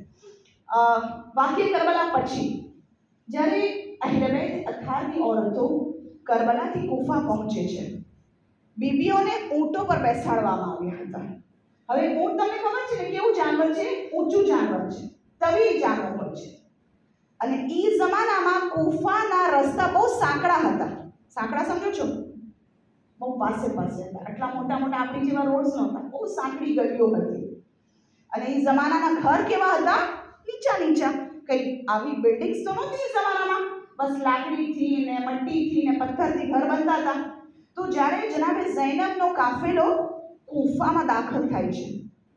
વાક્ય કરબલા પછી જ્યારે અહેલે બેત અઠારની औरतो કરબલાથી કૂફા પહોંચે છે, બીબીઓને ઊંટો પર બેસાડવામાં આવ્યા હતા. હવે ઊંટ તમને ખબર છે ને કેવું જાનવર છે? ઊંચું જાનવર છે, તવીલ જાનવર હોય છે. અને એ જમાનામાં કૂફાના રસ્તા બહુ સાંકડા હતા. સાંકડા સમજો છો? બહુ પાસે પાસે હતા. આટલા મોટા મોટા આપણી જેવા રોડ્સ નહોતા, બહુ સાંકડી ગલીઓ હતી. અને એ જમાનાના ઘર કેવા હતા? નીચા નીચા. કઈ આવી બિલ્ડિંગ્સ તો નહોતી એ જમાનામાં, બસ લાકડીથી ને મટ્ટીથી ને પથ્થરથી ઘર બનતા હતા. તો જ્યારે જનાબે ઝૈનબનો કાફેલો કૂફામાં દાખલ થાય છે,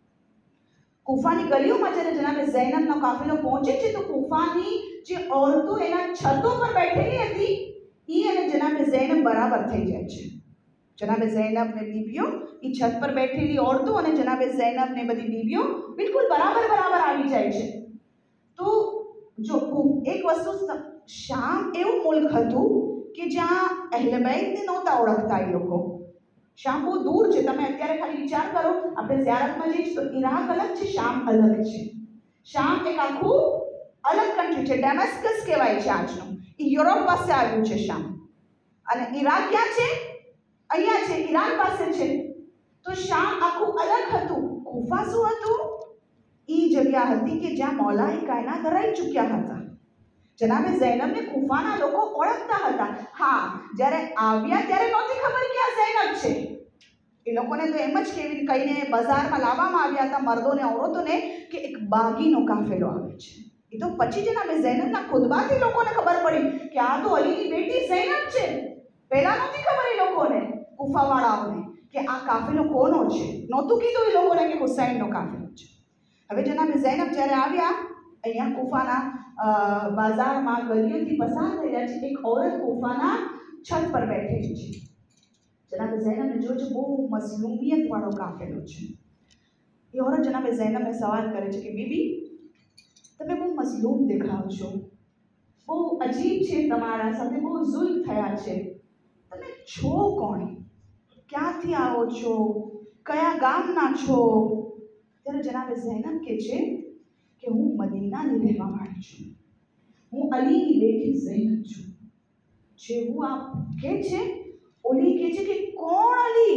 કૂફાની ગલીઓમાં જ્યારે જનાબે ઝૈનબનો કાફેલો પહોંચે છે, તો કૂફાની જે औरतो એના છતો પર બેઠેલી હતી એ અને જનાબે ઝૈનબ બરાબર થઈ જાય છે. જનાબે ઝૈનબ ને બીબીઓ એ છત પર બેઠેલી औरतो અને જનાબે ઝૈનબ ને બધી બીબીઓ બિલકુલ બરાબર બરાબર આવી જાય છે. તો જો એક વસ્તુ, શામ એવું મુલ્ક હતું કે જ્યાં અહેલે બેતને નહોતા ઓળખતા એ લોકો. શામ બહુ દૂર છે. તમે અત્યારે ખાલી વિચાર કરો, આપણે ઝિયારતમાં જઈએ તો ઈરાક અલગ છે, શામ અલગ છે. શામ એક આખું અલગ કન્ટ્રી છે, ડેમેસ્કસ કહેવાય છે આજનું. એ યુરોપ પાસે આવ્યું છે શામ. અને ઈરાક ક્યાં છે? અહીંયા છે, ઈરાન પાસે છે. તો શામ આખું અલગ હતું. કૂફા શું હતું? એ જગ્યા હતી કે જ્યાં મૌલાએ કાયનાત રહી ચૂક્યા હતા. જનાબે ઝૈનબને કૂફાના લોકો ઓળખતા હતા. હા, જ્યારે આવ્યા ત્યારે નહોતી ખબર કે આ ઝૈનબ છે. એ લોકોને તો એમ જ કેવી કહીને બજારમાં લાવવામાં આવ્યા હતા મર્દોને औरतોને કે એક બાગીનો કાફેલો આવે છે. એ તો પછી જનાબે ઝૈનબના ખુતબાથી લોકોને ખબર પડી કે આ તો અલીની બેટી ઝૈનબ છે. પહેલા નહોતી ખબર એ લોકોને, કૂફાવાળાઓને, કે આ કાફિલો કોનો છે, નહોતું કીધું એ લોકોને કે હુસૈનનો કાફિલો છે. હવે જનાબે ઝૈનબ જ્યારે આવ્યા અહીંયા કુફાના બાજારમાં ગલીઓથી પસાર થઈ રહ્યા છે, એક औरत કુફાના છત પર બેઠેલી છે. જનાબે ઝૈનબને જોજો બહુ મઝલૂમિયત વાળો કાફિલો છે. એ औरत જનાબે ઝૈનબને સવાલ કરે છે કે બીબી તમે બહુ મઝલૂમ દેખાવ છો, બહુ અજીબ છે, તમારા સાથે બહુ જુલ્મ થયા છે, તમે છો કોણ, ક્યાંથી આવો છો, કયા ગામના છો? ત્યારે જનાબે ઝૈનબ કહે છે કે હું મદીનાની રહેવાવાળી છું, હું અલીની બેટી ઝૈનબ છું. જેવું આ કહે છે ઓલી કહે છે કે કોણ અલી?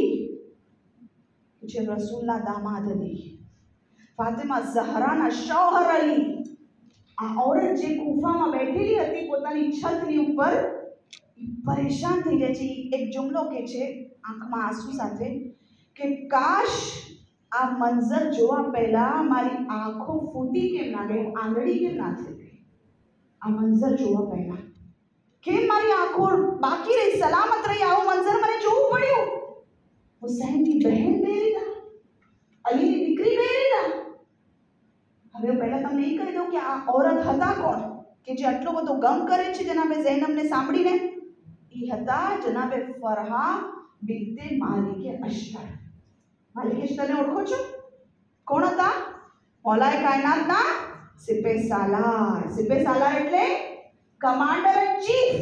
છે રસૂલના દામાદ અલી, ફાતિમા ઝહરાના શૌહર અલી. આ औरत જે કુફામાં બેઠેલી હતી પોતાની છતની ઉપર પરેશાન થઈ જાય છે. એક જુમલો કહે છે આંખમાં આંસુ સાથે કે કાશ આ મંઝર જોવા પહેલા મારી આંખો ફૂટી કેમ ના ગઈ, આંગળી કેમ ના થઈ ગઈ? આ મંઝર જોવા પહેલા કેમ મારી આંખો બાકી રહી, સલામત રહી? આવું મંઝર મને જોવું પડ્યું. હુસૈનની બહેન બેરીદા, અલીની દીકરી બેરીદા. હવે પહેલા તમને એ કહી દઉં કે આ औरत હતા કોણ કે જે આટલો બધો ગમ કરે છે જનાબે ઝૈનબને સાંભળીને? એ હતા જનાબે ફરહા બિન્તે માલિકે અશ્તર. માલિક અશ્તરને ઓળખો છો? કોણ હતા? મૌલાએ કાયનાતના સિપે સાલાર. સિપે સાલાર એટલે કમાન્ડર ઇન ચીફ,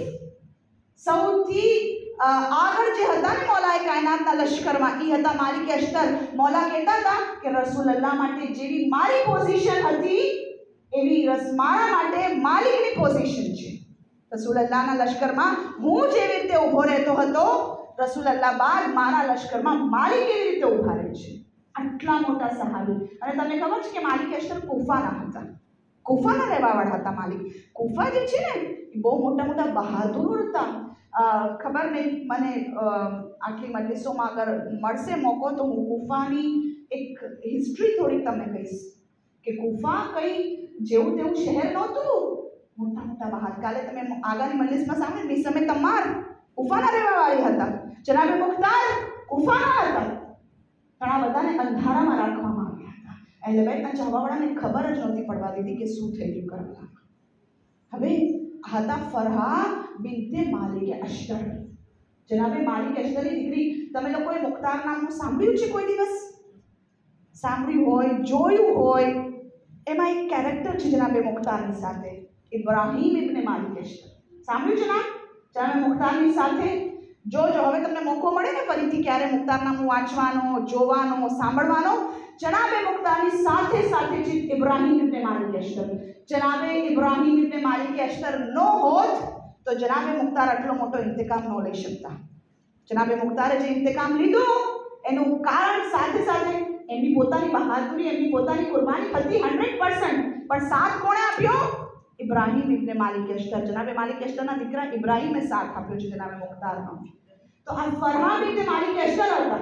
સૌથી આગળ જે હતા ને મૌલાએ કાયનાતના લશ્કરમાં, એ હતા માલિક અશ્તર. મૌલા કહેતા હતા કે રસૂલ અલ્લાહ માટે જેવી મારી પોઝિશન હતી એવી રસ મારા માટે માલિકની પોઝિશન છે. રસૂલ અલ્લાહના લશ્કરમાં હું જેવી રીતે ઊભો રહેતો હતો, રસૂલ અલ્લાહ બાદ મારા લશ્કરમાં માલિક એવી રીતે ઊભા રહે છે. આટલા મોટા સહાબી. અને તમને ખબર છે કે માલિક અશ્તર કુફાના હતા, કુફાના રહેવાવાળા હતા. માલિક કુફા જે છે ને એ બહુ મોટા મોટા બહાદુર હતા. ખબર નહીં મને આટલી મજલિસોમાં અગર મળશે મોકો તો હું કુફાની એક હિસ્ટ્રી થોડીક તમને કહીશ કે કુફા કંઈ જેવું તેવું શહેર નહોતું, મોટા મોટા બહાર. કાલે તમે આગળની મજલિસમાં સાંભળ્યું મિસમે તમાર કુફાના રહેવાવાળી હતા, જનાબે મુખ્તાર કુફાના હતા. ઘણા બધાને અંધારામાં રાખવામાં આવ્યા હતા. અહેલે બેતના ચાહવાવાળાને ખબર જ નહોતી પડવા દીધી કે શું થઈ ગયું કરબલામાં. હવે હતા ફરહા બિન્તે માલિકે અશ્તર, જનાબે માલિક અશ્તરની દીકરી. તમે લોકોએ મુખ્તાર નામનું સાંભળ્યું છે કોઈ દિવસ? સાંભળ્યું હોય, જોયું હોય. એમાં એક કેરેક્ટર છે જનાબે મુખ્તારની સાથે, ઇબ્રાહીમ ઇબ્ને માલિક અશ્તર. સાંભળ્યું છે નામ જનાબે મુખ્તારની સાથે? જોજો, હવે તમને મોકો મળે ને ફરીથી ક્યારે મુખ્તાર નામનું વાંચવાનો, જોવાનો, સાંભળવાનો. જનાબે મુખ્તારની સાથે સાથે છે ઇબ્રાહીમ ઇબ્ને માલિક અશ્તર. જનાબે ઇબ્રાહીમ ઇબ્ને માલિક અશ્તર નો હોત તો જનાબે મુખ્તાર આટલો મોટો ઇંતકામ ન લઈ શકતા. જનાબે મુખ્તારે જે ઇંતકામ લીધું એનું કારણ સાથે સાથે એમની પોતાની બહાદુરી, એમની પોતાની કુરબાની હતી હંડ્રેડ પર્સન્ટ, પણ સાથ કોણે આપ્યો? ઇબ્રાહીમ ઇબ્ને માલિક અશ્તર. જનાબે માલિક અશ્તરના દીકરા ઇબ્રાહીમે સાથ આપ્યો છે જનાબે મુખ્તારનો. તો આ ફરહા બિન્તે માલિક અશ્તર હતા.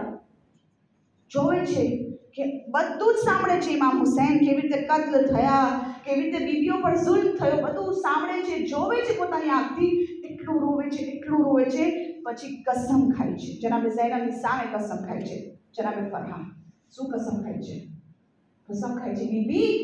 જોવે છે કે બધું જ સાંભળે છે. ઇમામ હુસૈન કેવી રીતે કત્લ થયા, કેવી રીતે બીબીઓ પર જુલ્મ થયો, બધું સાંભળે છે, જોવે છે પોતાની આંખથી. એટલું રોવે છે, એટલું રોવે છે, પછી કસમ ખાય છે. જનાબે ઝૈનબની સામે કસમ ખાય છે જનાબે ફરહા. શું કસમ ખાય છે? કસમ ખાય છે બીબી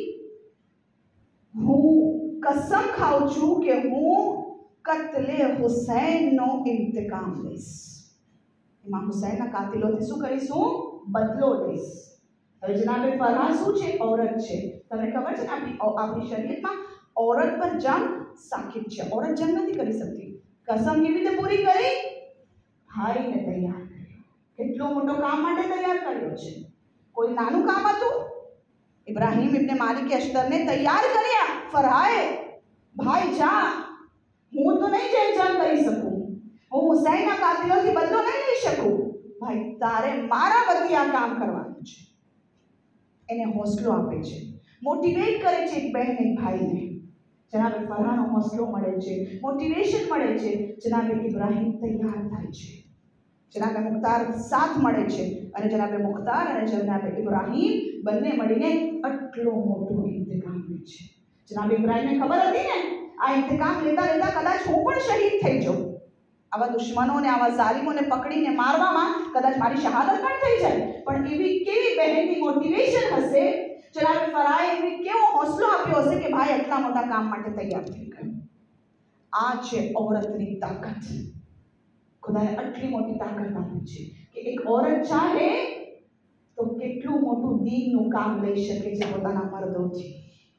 હું કસમ ખાઉં છું કે હું કત્લે હુસૈનનો ઇંતકામ લઈશ. ઇમામ હુસૈનના કાતિલોથી શું કરીશ? હું બદલો લઈશ. હવે જનાબે ફરહા શું છે? औरत છે. તમને ખબર છે ને આપણી આપણી શરીયતમાં औरत પર જંગ સાકિબ છે. औरत જંગ નથી કરી શકતી. કસમ કેવી રીતે પૂરી કરી? ભાઈને તૈયાર કર્યો. કેટલો મોટો કામ માટે તૈયાર કર્યો છે? કોઈ નાનું કામ હતું? ઇબ્રાહીમ ઇબ્ને માલિક અશ્તરને તૈયાર કર્યા ફરહાએ. ભાઈ જા, હું તો નહીં જઈ જંગ કરી શકું, હું હુસૈનના કાતિલોથી બદલો નહીં લઈ શકું. ભાઈ તારે મારા વતી આ કામ કરવાનું છે. એને હોસલો આપે છે, મોટિવેટ કરે છે એક બહેન એક ભાઈને. જનાબે ફરહાનો હોસલો મળે છે, મોટિવેશન મળે છે. જનાબે ઇબ્રાહીમ તૈયાર થાય છે, જનાબે મુખ્તાર સાથ મળે છે અને જનાબે મુખ્તાર અને જનાબે ઇબ્રાહીમ બંને મળીને આટલો મોટો ઇંતકામ લે છે. જનાબે ઇબ્રાહીમને ખબર હતી ને આ ઇંતકામ લેતા લેતા કદાચ હું પણ શહીદ થઈ જાઉં, આવા દુશ્મનોને, આવા ઝાલિમોને પકડીને મારવામાં કદાચ મારી શહાદત પણ થઈ જાય, પણ એવી કેવી બહેનની મોટિવેશન હશે, જનાબ ફરાએ એવી કેવો હોસલો આપ્યો હશે કે ભાઈ આટલા મોટા કામ માટે તૈયાર થઈ ગયો. આ છે ઔરતની તાકાત. ખુદાએ આટલી મોટી તાકાત આપી છે કે એક ઔરત ચાહે તો કેટલું મોટું દીનનું કામ લઈ શકે છે પોતાના મર્દોથી.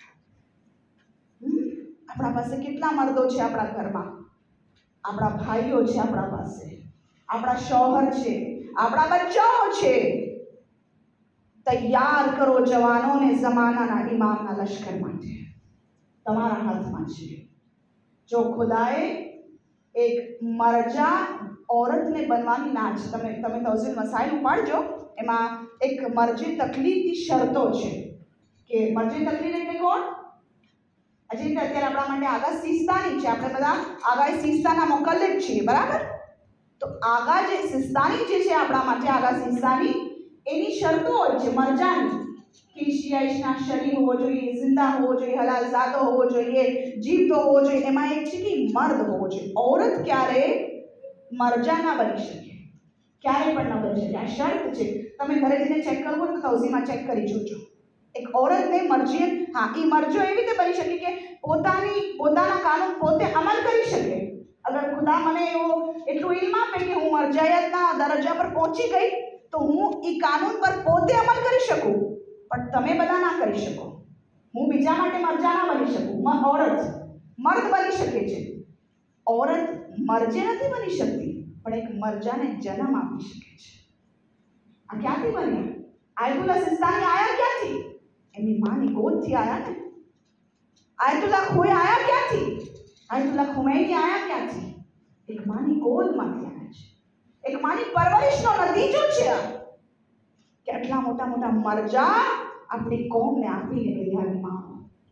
આપણા પાસે કેટલા મર્દો છે આપણા ઘરમાં, આપણા ભાઈઓ છે આપણા પાસે, આપણા શોહર છે, આપણા બચ્ચાઓ છે. તૈયાર કરો જવાનોને ઝમાનાના ઇમામના લશ્કર માટે. તમારા હાથમાં છે. જો ખુદાએ એક મરજા औरतને બનવાની ના છે, તમે તમે તૌઝીલ મસાઇલ ઉપાડજો, એમાં એક મરજે તકલીફની શરતો છે કે મરજે તકલીફ એટલે કોણ? હજી અત્યારે આપણા માટે આગા સિસ્તાની છે, આપણે બધા આગા સિસ્તાના મુકલ્લિફ છીએ, બરાબર? તો આગા જે સિસ્તાની જે છે આપણા માટે આગા સિસ્તાની, એની શરતો હોય છે મરજાની કે શિયાઈશના શરીર હોવો જોઈએ, જિંદા હોવો જોઈએ, હલાલ ઝાદો હોવો જોઈએ, જીવતો હોવો જોઈએ. એમાં એક છે કે મર્દ હોવો જોઈએ. ઔરત ક્યારે મરજા ના બની શકે, ક્યારે પણ ન બની શકે. આ શરત છે. તમે ઘરે જઈને ચેક કરવો તો તૌઝીમાં ચેક કરી જોજો. એક ઔરતને મરજીયત, હા, એ મરજો એવી રીતે બની શકે કે પોતાની પોતાના કાનૂન પોતે અમલ કરી શકે. અગર ખુદા મને એવો એટલું ઇલ્મ આપે કે હું મરજાયતના દરજ્જા પર પહોંચી ગઈ તો હું એ કાનૂન પર પોતે અમલ કરી શકું, પણ તમે બધા ના કરી શકો. હું બીજા માટે મરજા ના બની શકું. ઔરત મર્દ બની શકે છે, ઔરત મરજે નથી બની શકતી, પણ એક મરજાને જન્મ આપી શકે છે. આ ક્યાંથી બન્યા? આયતુલ્લા સિસ્તાની આયા ક્યાંથી? એમની માની ગોદથી આયા ને. આયતુલ્લા ખોઈ આયા ક્યાંથી? આયતુલ્લા ખુમૈની આયા ક્યાંથી? એક માની ગોદમાંથી આવ્યા છે. એક માની પરવરિશનો નતીજો છે આ, કે આટલા મોટા મોટા મરજા આપણી કોમને આપીને ગઈ આવી માં.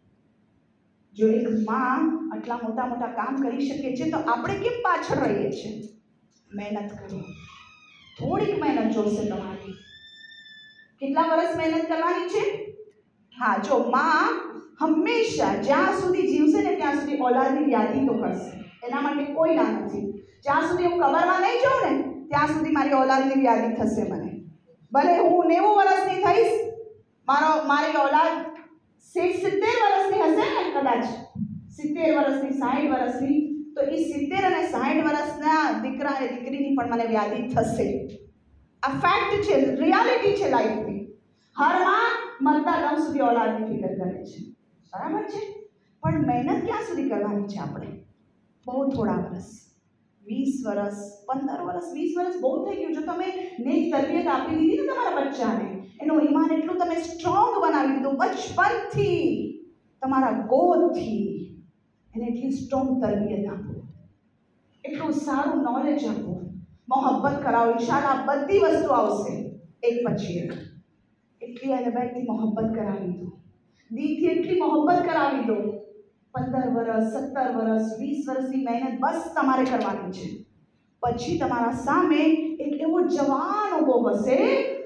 જો એક માં આટલા મોટા મોટા કામ કરી શકે છે તો આપણે કેમ પાછળ રહીએ છીએ? મહેનત કરો. થોડીક મહેનત જોશે તમારી. કેટલા વર્ષ મહેનત કરવાની છે? હા, જો માં હંમેશા જ્યાં સુધી જીવશે ને ત્યાં સુધી ઓલાદની યાદી તો કરશે. એના માટે કોઈ ના નથી. જ્યાં સુધી હું કબરમાં નહીં જાઉં ને ત્યાં સુધી મારી ઓલાદની યાદી થશે મને. ભલે હું નેવું વર્ષની થઈશ, મારો મારી ઓલાદ સિત્તેર વર્ષની હશે ને, કદાચ સિત્તેર વર્ષની, સાઠ વર્ષની, તો એ સિત્તેર અને સાઠ વર્ષના દીકરા અને દીકરીની પણ મને વ્યાધિ થશે. આ ફેક્ટ છે, રિયાલિટી છે લાઈફની. હર માં મરતા દમ સુધી ઓલાદની ફિકર કરે છે, બરાબર છે? પણ મહેનત ક્યાં સુધી કરવાની છે આપણે? બહુ થોડા વર્ષ, વીસ વર્ષ, પંદર વર્ષ. વીસ વર્ષ બહુ થઈ ગયું. જો તમે નેક તરબિયત આપી દીધી ને તમારા બચ્ચાને, એનું ઈમાન એટલું તમે સ્ટ્રોંગ બનાવી દીધું બચપનથી, તમારા ગોદથી એને એટલી સ્ટ્રોંગ તરબિયત આપો, એટલું સારું નોલેજ આપો, મોહબ્બત કરાવો. ઇન્શાઅલ્લાહ બધી વસ્તુ આવશે એક પછી એક. એટલી અલબૈથી મોહબ્બત કરાવી દો, દીથી એટલી મોહબ્બત કરાવી દો. પંદર વર્ષ, સત્તર વર્ષ, વીસ વર્ષની મહેનત બસ તમારે કરવાની છે. પછી તમારા સામે એક એવો જવાન ઊભો હશે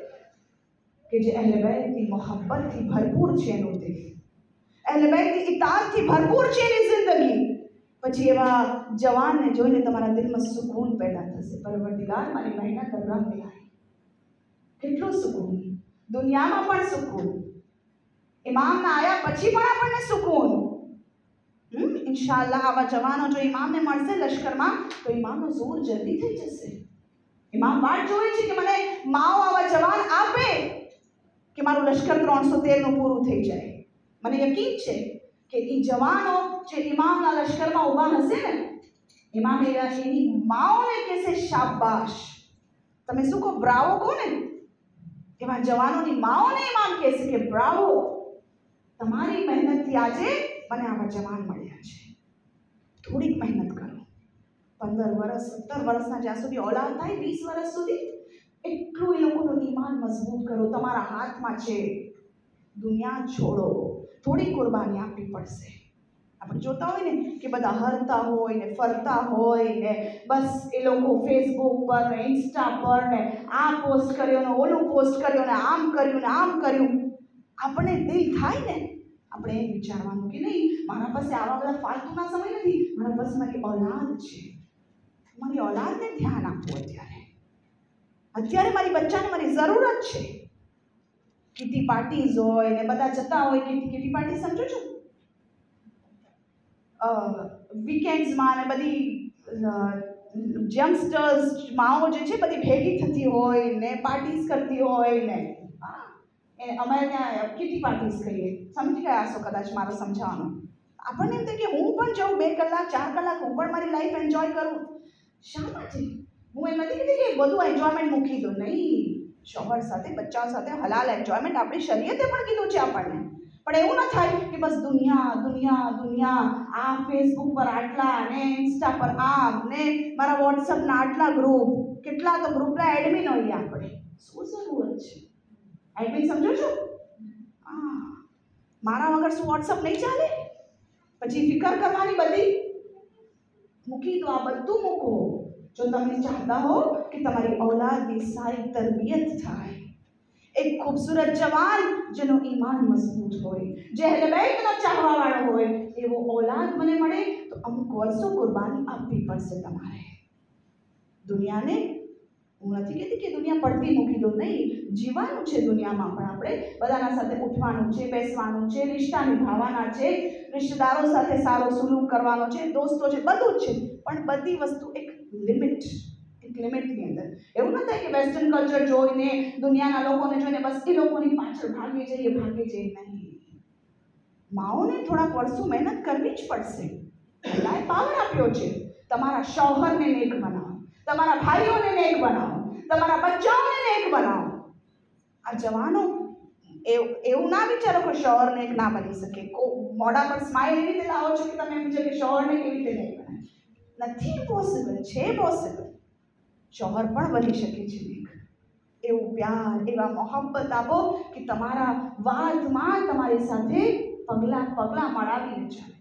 કે જે અહલે બેતની મોહબ્બતથી ભરપૂર છે એનું દિલ, અહલે બેતની ઇતાઅતથી ભરપૂર છે એની જિંદગી. પછી એવા જવાનને જોઈને તમારા દિલમાં સુકૂન પેદા થશે. પરવરદિગાર મારી મહેનત રંગ લાવી. કેટલું સુકૂન! દુનિયામાં પણ સુકૂન, ઇમામના આયા પછી પણ આપણને સુકૂન. હમ ઇન્શાઅલ્લાહ આવા જવાનો જો ઇમામને મળશે લશ્કરમાં તો ઇમામનો જોર જલ્દી થઈ જશે. ઇમામ વાટ જોવે છે કે મને માઓ આવા જવાન આપે કે મારું લશ્કર ત્રણસો તેરનું પૂરું થઈ જાય. મને યકીન છે કે એ જવાનો જે ઇમામના લશ્કરમાં ઊભા હશે ને, ઇમામ એની માઓને કહેશે શાબાશ. તમે શું કહો? બ્રાવો કહો ને. એવા જવાનોની માઓને ઇમામ કહેશે કે બ્રાવો, તમારી મહેનતથી આજે મને આવા જવાન મળ્યા છે. થોડીક મહેનત કરો. પંદર વર્ષ, સત્તર વર્ષના જ્યાં સુધી ઓલાદ થાય, વીસ વર્ષ સુધી, એટલું એ લોકોનું ઈમાન મજબૂત કરો. તમારા હાથમાં છે. દુનિયા છોડો, થોડી કુરબાની આપવી પડશે. આપણે જોતા હોય ને કે બધા હરતા હોય ને ફરતા હોય ને, બસ એ લોકો ફેસબુક પર ને ઇન્સ્ટા પર ને આ પોસ્ટ કર્યો ને ઓલું પોસ્ટ કર્યો ને આમ કર્યું ને આમ કર્યું. આપણે દિલ થાય ને, આપણે એમ વિચારવાનું કે નહીં, મારા પાસે આવા બધા ફાલતુના સમય નથી, મારા પાસે મારી ઓલાદ છે. મારી ઓલાદને ધ્યાન આપવું. અત્યારે અત્યારે મારી બચ્ચાને મારી જરૂરત છે. કિટી પાર્ટીઝ હોય ને બધા જતા હોય. કિટી કિટી પાર્ટી સમજો છો? વીકેન્ડ્સમાં ને બધી યંગસ્ટર્સ માઓ જે છે બધી ભેગી થતી હોય ને પાર્ટીઝ કરતી હોય ને એ અમારે ત્યાં કિટી પાર્ટીઝ કહીએ. સમજી ગયા હશો કદાચ મારો સમજાવવાનો. આપણને એમ થાય કે હું પણ જાઉં બે કલાક ચાર કલાક હું પણ મારી લાઈફ એન્જોય કરું. શા માટે? હું એમ નથી કહેતી કે બધું એન્જોયમેન્ટ મૂકી દો. નહીં, શોહર સાથે બચ્ચાઓ સાથે હલાલ એન્જોયમેન્ટ આપણી શરીયતે પણ કીધું છે આપણને. પણ એવું ન થાય કે બસ દુનિયા દુનિયા દુનિયા આ ફેસબુક પર આટલા ને ઇન્સ્ટા પર આમ ને મારા વોટ્સઅપના આટલા ગ્રુપ, કેટલા તો ગ્રુપના એડમિન હોઈએ આપણે. શું જરૂરત છે? એડમિન સમજો છો? હા, મારા વગર શું વોટ્સઅપ નહીં ચાલે? પછી ફિકર કરવાની બધી મૂકી દો. આ બધું મૂકો જો તમે ચાહતા હો કે તમારી ઔલાદની સારી તરબિયત થાય. એક ખૂબસૂરત જવાન જેનો ઈમાન મજબૂત હોય, જે અહલે બેતનો ચાહવા વાળો હોય, એવો ઔલાદ મને મળે તો અમુક વર્ષો કુરબાની આપવી પડશે તમારે. દુનિયાને હું નથી કહેતી કે દુનિયા પડતી મૂકી દો. નહીં, જીવવાનું છે દુનિયામાં પણ આપણે બધાના સાથે ઉઠવાનું છે, બેસવાનું છે, રિશ્તા નિભાવવાના છે, રિશ્તેદારો સાથે સારો સુલૂક કરવાનો છે, દોસ્તો છે, બધું જ છે. પણ બધી વસ્તુ એક લિમિટ એક લિમિટની અંદર. એવું ન થાય કે વેસ્ટર્ન કલ્ચર જોઈને દુનિયાના લોકોને જોઈને બસ એ લોકોની પાછળ ભાગી જઈએ ભાગી જઈએ. નહીં, માઓને થોડાક વર્ષો મહેનત કરવી જ પડશે. અલ્લાહે પાવર આપ્યો છે. તમારા શૌહરને નેક બનાવો, તમારા ભાઈઓને નેક બનાવો, તમારા બચ્ચાઓને નેક બનાવો. આ જવાનો એવું ના વિચારો કે શૌહર નેક ના બની શકે. મોઢા પર સ્માઇલ એવી રીતે લાવો છો કે તમે એમ વિચારો કે શૌહરને કેવી રીતે નેક બનાવે. નથી પોસિબલ. છે પોસિબલ. શૌહર પણ બની શકે છે નેક. એવું પ્યાર, એવા મોહબ્બત આપો કે તમારા વાતમાં તમારી સાથે પગલા પગલા મળાવીને ચાલે.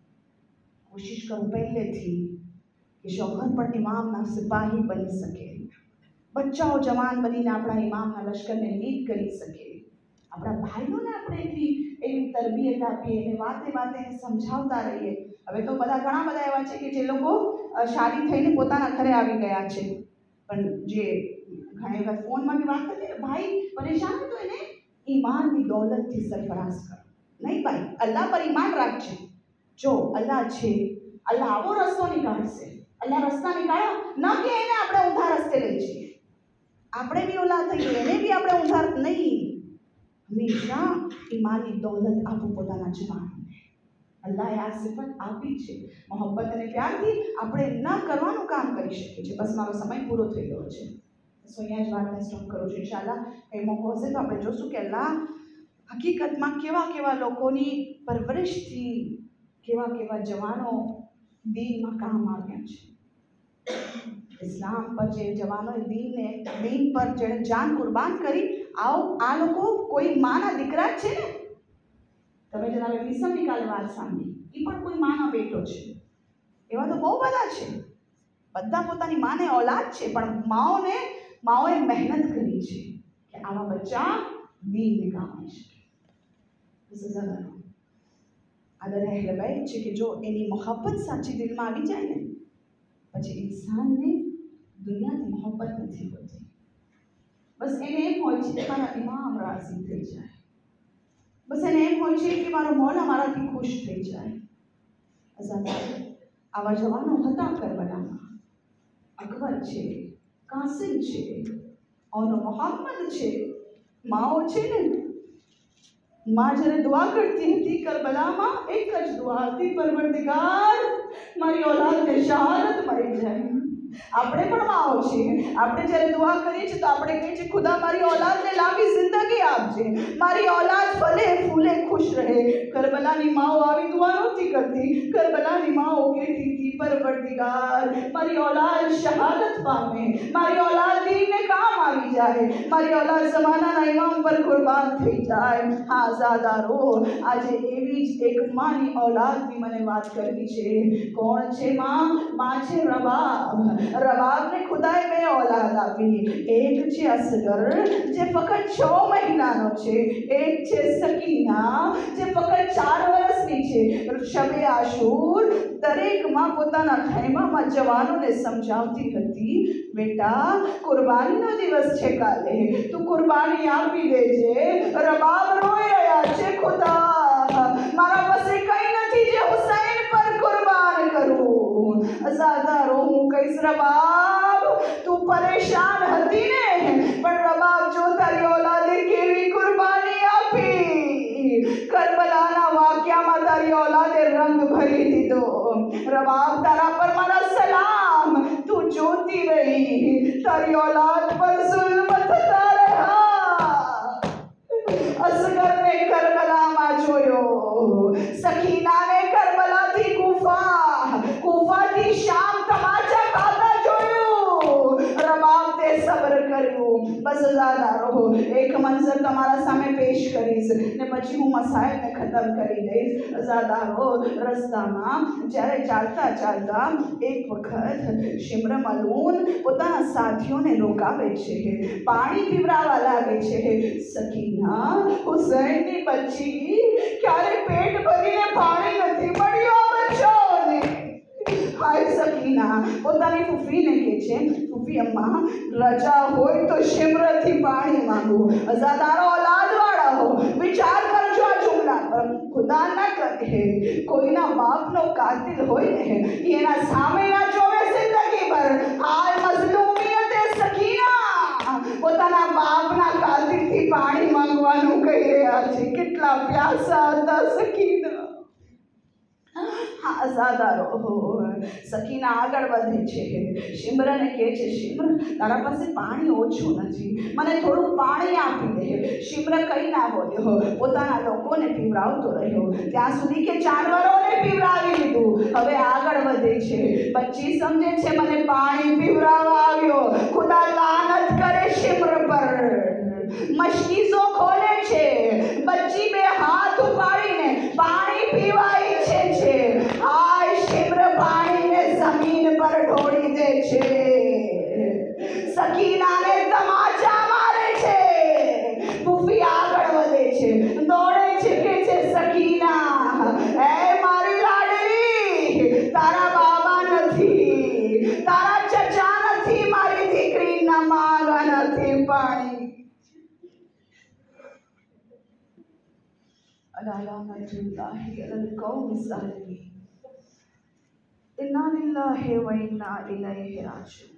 કોશિશ કરો પહેલેથી કે શૌહર પણ ઇમામના સિપાહી બની શકે, બચ્ચાઓ જવાન બનીને આપણા ઇમામના લશ્કરને લીડ કરી શકે. આપણા ભાઈઓને આપણે એટલી એવી તરબિયત આપીએ અને વાતે વાતે સમજાવતા રહીએ. હવે તો બધા ઘણા બધા એવા છે કે જે લોકો શાદી થઈને પોતાના ઘરે આવી ગયા છે, પણ જે ઘણી વાર ફોનમાં બી વાત કરીએ ને, ભાઈ પરેશાન હોય તો એને ઈમાનની દોલતથી સરફરાઝ કરો. નહીં ભાઈ, અલ્લાહ પર ઈમાન રાખજે. જો અલ્લાહ છે, અલ્લાહ આવો રસ્તો નીકાળશે. અલ્લાહ રસ્તા નીકાળો ન કે એને આપણે ઊંધા રસ્તે લઈ જઈએ. આપણે બી ઓલા થઈએ, એને બી આપણે ઊંધા નહીં. હંમેશા ઈમાનની દોલત આપો પોતાના જવાનોને. અલ્લાહે આ સિફત આપી છે. મોહબ્બત અને પ્યારથી આપણે ન કરવાનું કામ કરી શકીએ છીએ. બસ મારો સમય પૂરો થઈ ગયો છે, તો અહીંયા જ વાતને સ્ટોપ કરું છું. ઇન્શાઅલ્લાહ કંઈ મોકો હશે તો આપણે જોશું કે અલ્લાહ હકીકતમાં કેવા કેવા લોકોની પરવરિશથી કેવા કેવા જવાનો દીનમાં કામ આવ્યા છે. ઇસ્લામ પર જે જવાનોએ દીનને દીન પર જેણે જાન કુરબાન કરી, આવો આ લોકો કોઈ માના દીકરા જ છે ને. તમે જરા કિસ્સાની કાલે વાત સાંભળી, એ પણ કોઈ માનો બેટો છે. એવા તો બહુ બધા છે. બધા પોતાની માને ઔલાદ છે, પણ માઓને માઓએ મહેનત કરી છે કે આવા બચ્ચા દીનને કામ આવી શકે. આદર અહેલે બેત છે કે જો એની મોહબ્બત સાચી દિલમાં આવી જાય ને, પછી ઇન્સાનને દુનિયાથી મોહબ્બત નથી હોતી. બસ એને એમ હોય છે કે મારા ઇમામ રાજી થઈ જાય. બસ એને એમ હોય છે કે મારો મૌલા મારાથી ખુશ થઈ જાય. આવા જવાનો હતા કરબલામાં. અકબર છે, કાસિમ છે, ઓનો મોહમ્મદ છે. માઓ છે ને, માં જ્યારે દુઆ કરતી હતી કરબલામાં, એક જ દુઆ હતી, પરવરદિગાર મારી ઔલાદને શહાદત મળી જાય. આપણે પણ માઓ છીએ. આપણે જ્યારે દુઆ કરીએ છીએ તો આપણે કહીએ છીએ ખુદા મારી ઔલાદને લાંબી જિંદગી આપજે, મારી ઔલાદ ફલે ફૂલે ખુશ રહે. કરબલાની માઓ આવી દુઆ નહોતી કરતી. કરબલાની માઓ કહેતી હતી પરવરદિગાર મારી ઔલાદ શહાદત પામે, મારી ઔલાદ દીનને કામ આવી જાય, મારી ઔલાદ જમાનાના ઇમામ પર કુરબાન થઈ જાય. હા ઝાદારો, આજે એવી જ એક માની ઔલાદની મને વાત કરવી છે. કોણ છે માં? માં છે રબાબ. રબાબને ખુદાએ બે ઔલાદ આપી. એક છે અસગર જે ફક્ત છ મહિનાનો છે, એક છે સકીના જે ફક્ત ચાર વર્ષની છે. શબે આશુર દરેક માં પોતાના ખૈમામાં જવાનોને સમજાવતી હતી, બેટા કુરબાનીનો દિવસ છે કાલે, તું કુરબાની આપી દેજે. રબાબ રોઈ રહ્યા છે, ખુદા મારા પાસે કઈ નથી જે હુસૈન પર કુરબાન કરું. અઝાદારો હું કહીશ, રબાબ તું પરેશાન હતી ને, પણ રબાબ જો તારી ઓલાદે કેવી કુરબાની આપી. કરબલાના વાક્યામાં તારી ઓલાદે રંગ ભરી દીધો. રબાબ તારા પર મારા સલામ, તું જોતી રહી, તારી ઓલાદ પર જુલ્મ થતા રહ્યા. અસગરને કરબલામાં જોયો, સકીનાને કરબલાથી કૂફા, કૂફાથી શામ તમાચા ખાતા જોયું. રબાબ તે સબ્ર કર્યું. બસ ઝાદા રહો, એક મંઝર તમારા સામે પેશ કરીશ ને પછી હું મસાઈલને ખતમ કરી દઈશ. ઝાદા રહો, રસ્તામાં જ્યારે ચાલતા ચાલતા એક વખત શિમ્ર મલૂન પોતાના સાથીઓને રોકાવે છે, પાણી પીવડાવવા લાગે છે. સકીના હુસૈનની બચ્ચી, ક્યારે પેટ ભરીને પાણી નથી મળ્યું આ બચ્ચોને. હાય સકીના પોતાની ફૂફીને કહે છે, ફૂફી અમ્મા રજા હોય તો શિમ્રથી પાણી માંગો. અઝાદારો ઓલાદવાળા હો, વિચાર કરજો આ જુમલા પર. ખુદા ના કરે કોઈના બાપનો કાતિલ હોય ને, એના સામે ના જોવે જિંદગી પર. હાય મઝલૂમિયતે સકીના પોતાના બાપના કાતિલથી પાણી માંગવાનું કહી રહ્યા છે. કેટલા પ્યાસા હતા સકીના. સકીના આગળ વધે છે, શિમ્રને કહે છે, શિમ્ર તારા પાસે પાણી ઓછું નથી, મને થોડું પાણી આપી દે. શિમ્ર કઈ ના બોલ્યો, પોતાના લોકોને પીવડાવતો રહ્યો ત્યાં સુધી કે જાનવરોને પીવડાવી લીધું. હવે આગળ વધે છે, બચ્ચી સમજે છે મને પાણી પીવડાવવા આવ્યો. ખુદા લાનત કરે શિમ્ર પર. મશકીઝો ખોલે છે, બચ્ચી બે હાથ ઉપાડીને પાણી પીવા ઈચ્છે છે. હાય શિમ્ર પાણીને જમીન પર ઢોળી દે છે. સકીનાને તમાચા મારે છે. ફૂફી આગળ વધે છે, દોડે છે, કે છે સકીના એ મારી લાડલી, તારા બાબા નથી, તારા ચચા નથી, મારી દીકરી નમાવા નથી પાણી. અલાલામતુલ્લાહી અલલ કૌમિ ઝાલિમીન. ઇન્ના લિલ્લાહી વ ઇન્ના ઇલૈહિ રાજિઉન.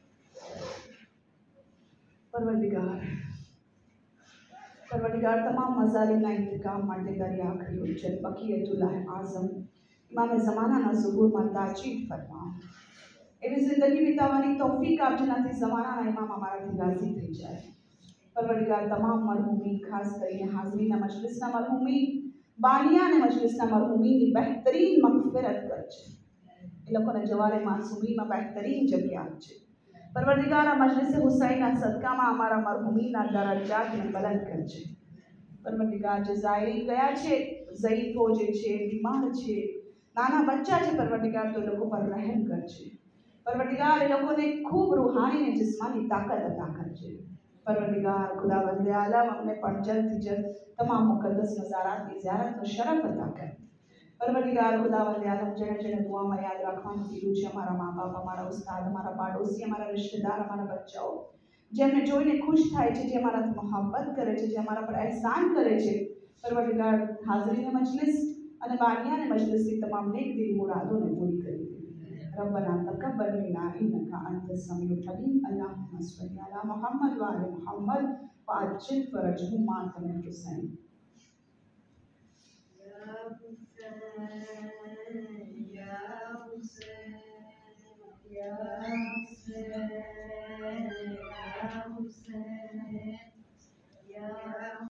પરવરદિગાર પરવરદિગાર તમામ મઝાલિમના ઇંતકામ માટે તારી આખરી ઉજ્જત બકીયતુલ્લાહ આઝમ ઇમામ ઝમાનાના ઝુહૂરમાં તાજીલ ફરમા. એવી જિંદગી વિતાવવાની તૌફીક આપ જેનાથી ઝમાનાના ઇમામ અમારાથી રાજી થઈ જાય. પરવરદિગાર તમામ મરહૂમીન, ખાસ કરીને હાજરીના મજલિસના મરહૂમીન, બાનિયા અને મજલિસના મરહૂમીનની બહેતરીન મગફિરત કરજે. એ લોકોને જવારે માસૂમીમાં બહેતરીન જગ્યા આપજે. પરવરદિગાર આ મજલિસ હુસૈનના સદકામાં અમારા મરહૂમીના દરજ્જાતને બુલંદ કરજે. પરવરદિગાર જે ઝાયરીન ગયા છે, ઝઈફો જે છે, બીમાર છે, નાના બચ્ચા છે, પરવરદિગાર તો લોકો પર રહેમ કરજે. પરવરદિગાર એ લોકોને ખૂબ રૂહાની અને જિસ્માની તાકાત અતા કરજે. परवरदिगार खुदावंद आलम अपने पण जल्द से जल्द तमाम मुकद्दस नज़ारात की ज़ियारत और शरफ अता कर. परवरदिगार खुदावंद आलम जेने जेने दुआ में याद रखવાનું કીધું છે, અમારા મા બાપ, અમારા ઉસ્તાદ, અમારા પાડોશી, અમારા રિશ્તેદાર, અમારા બચ્ચાઓ જેમને જોઈને ખુશ થાય છે, જે અમારાથી મોહબ્બત કરે છે, જે અમારા પર એહસાન કરે છે, પરવરદિગાર હાજરીને મજલિસ અને બાનિયાને મજલિસની તમામ નેક દિલ મુરાદોને પૂરી કરી દે. रब्बना तक़ब्बल मिन्ना इन्नका अंतस समीउल अलीम. अल्लाहुम्मा सल्लि अला मुहम्मद व आलि मुहम्मद व अज्जिल फरजहुम मातम हुसैन. या हुसैन या हुसैन या हुसैन या हुसैन या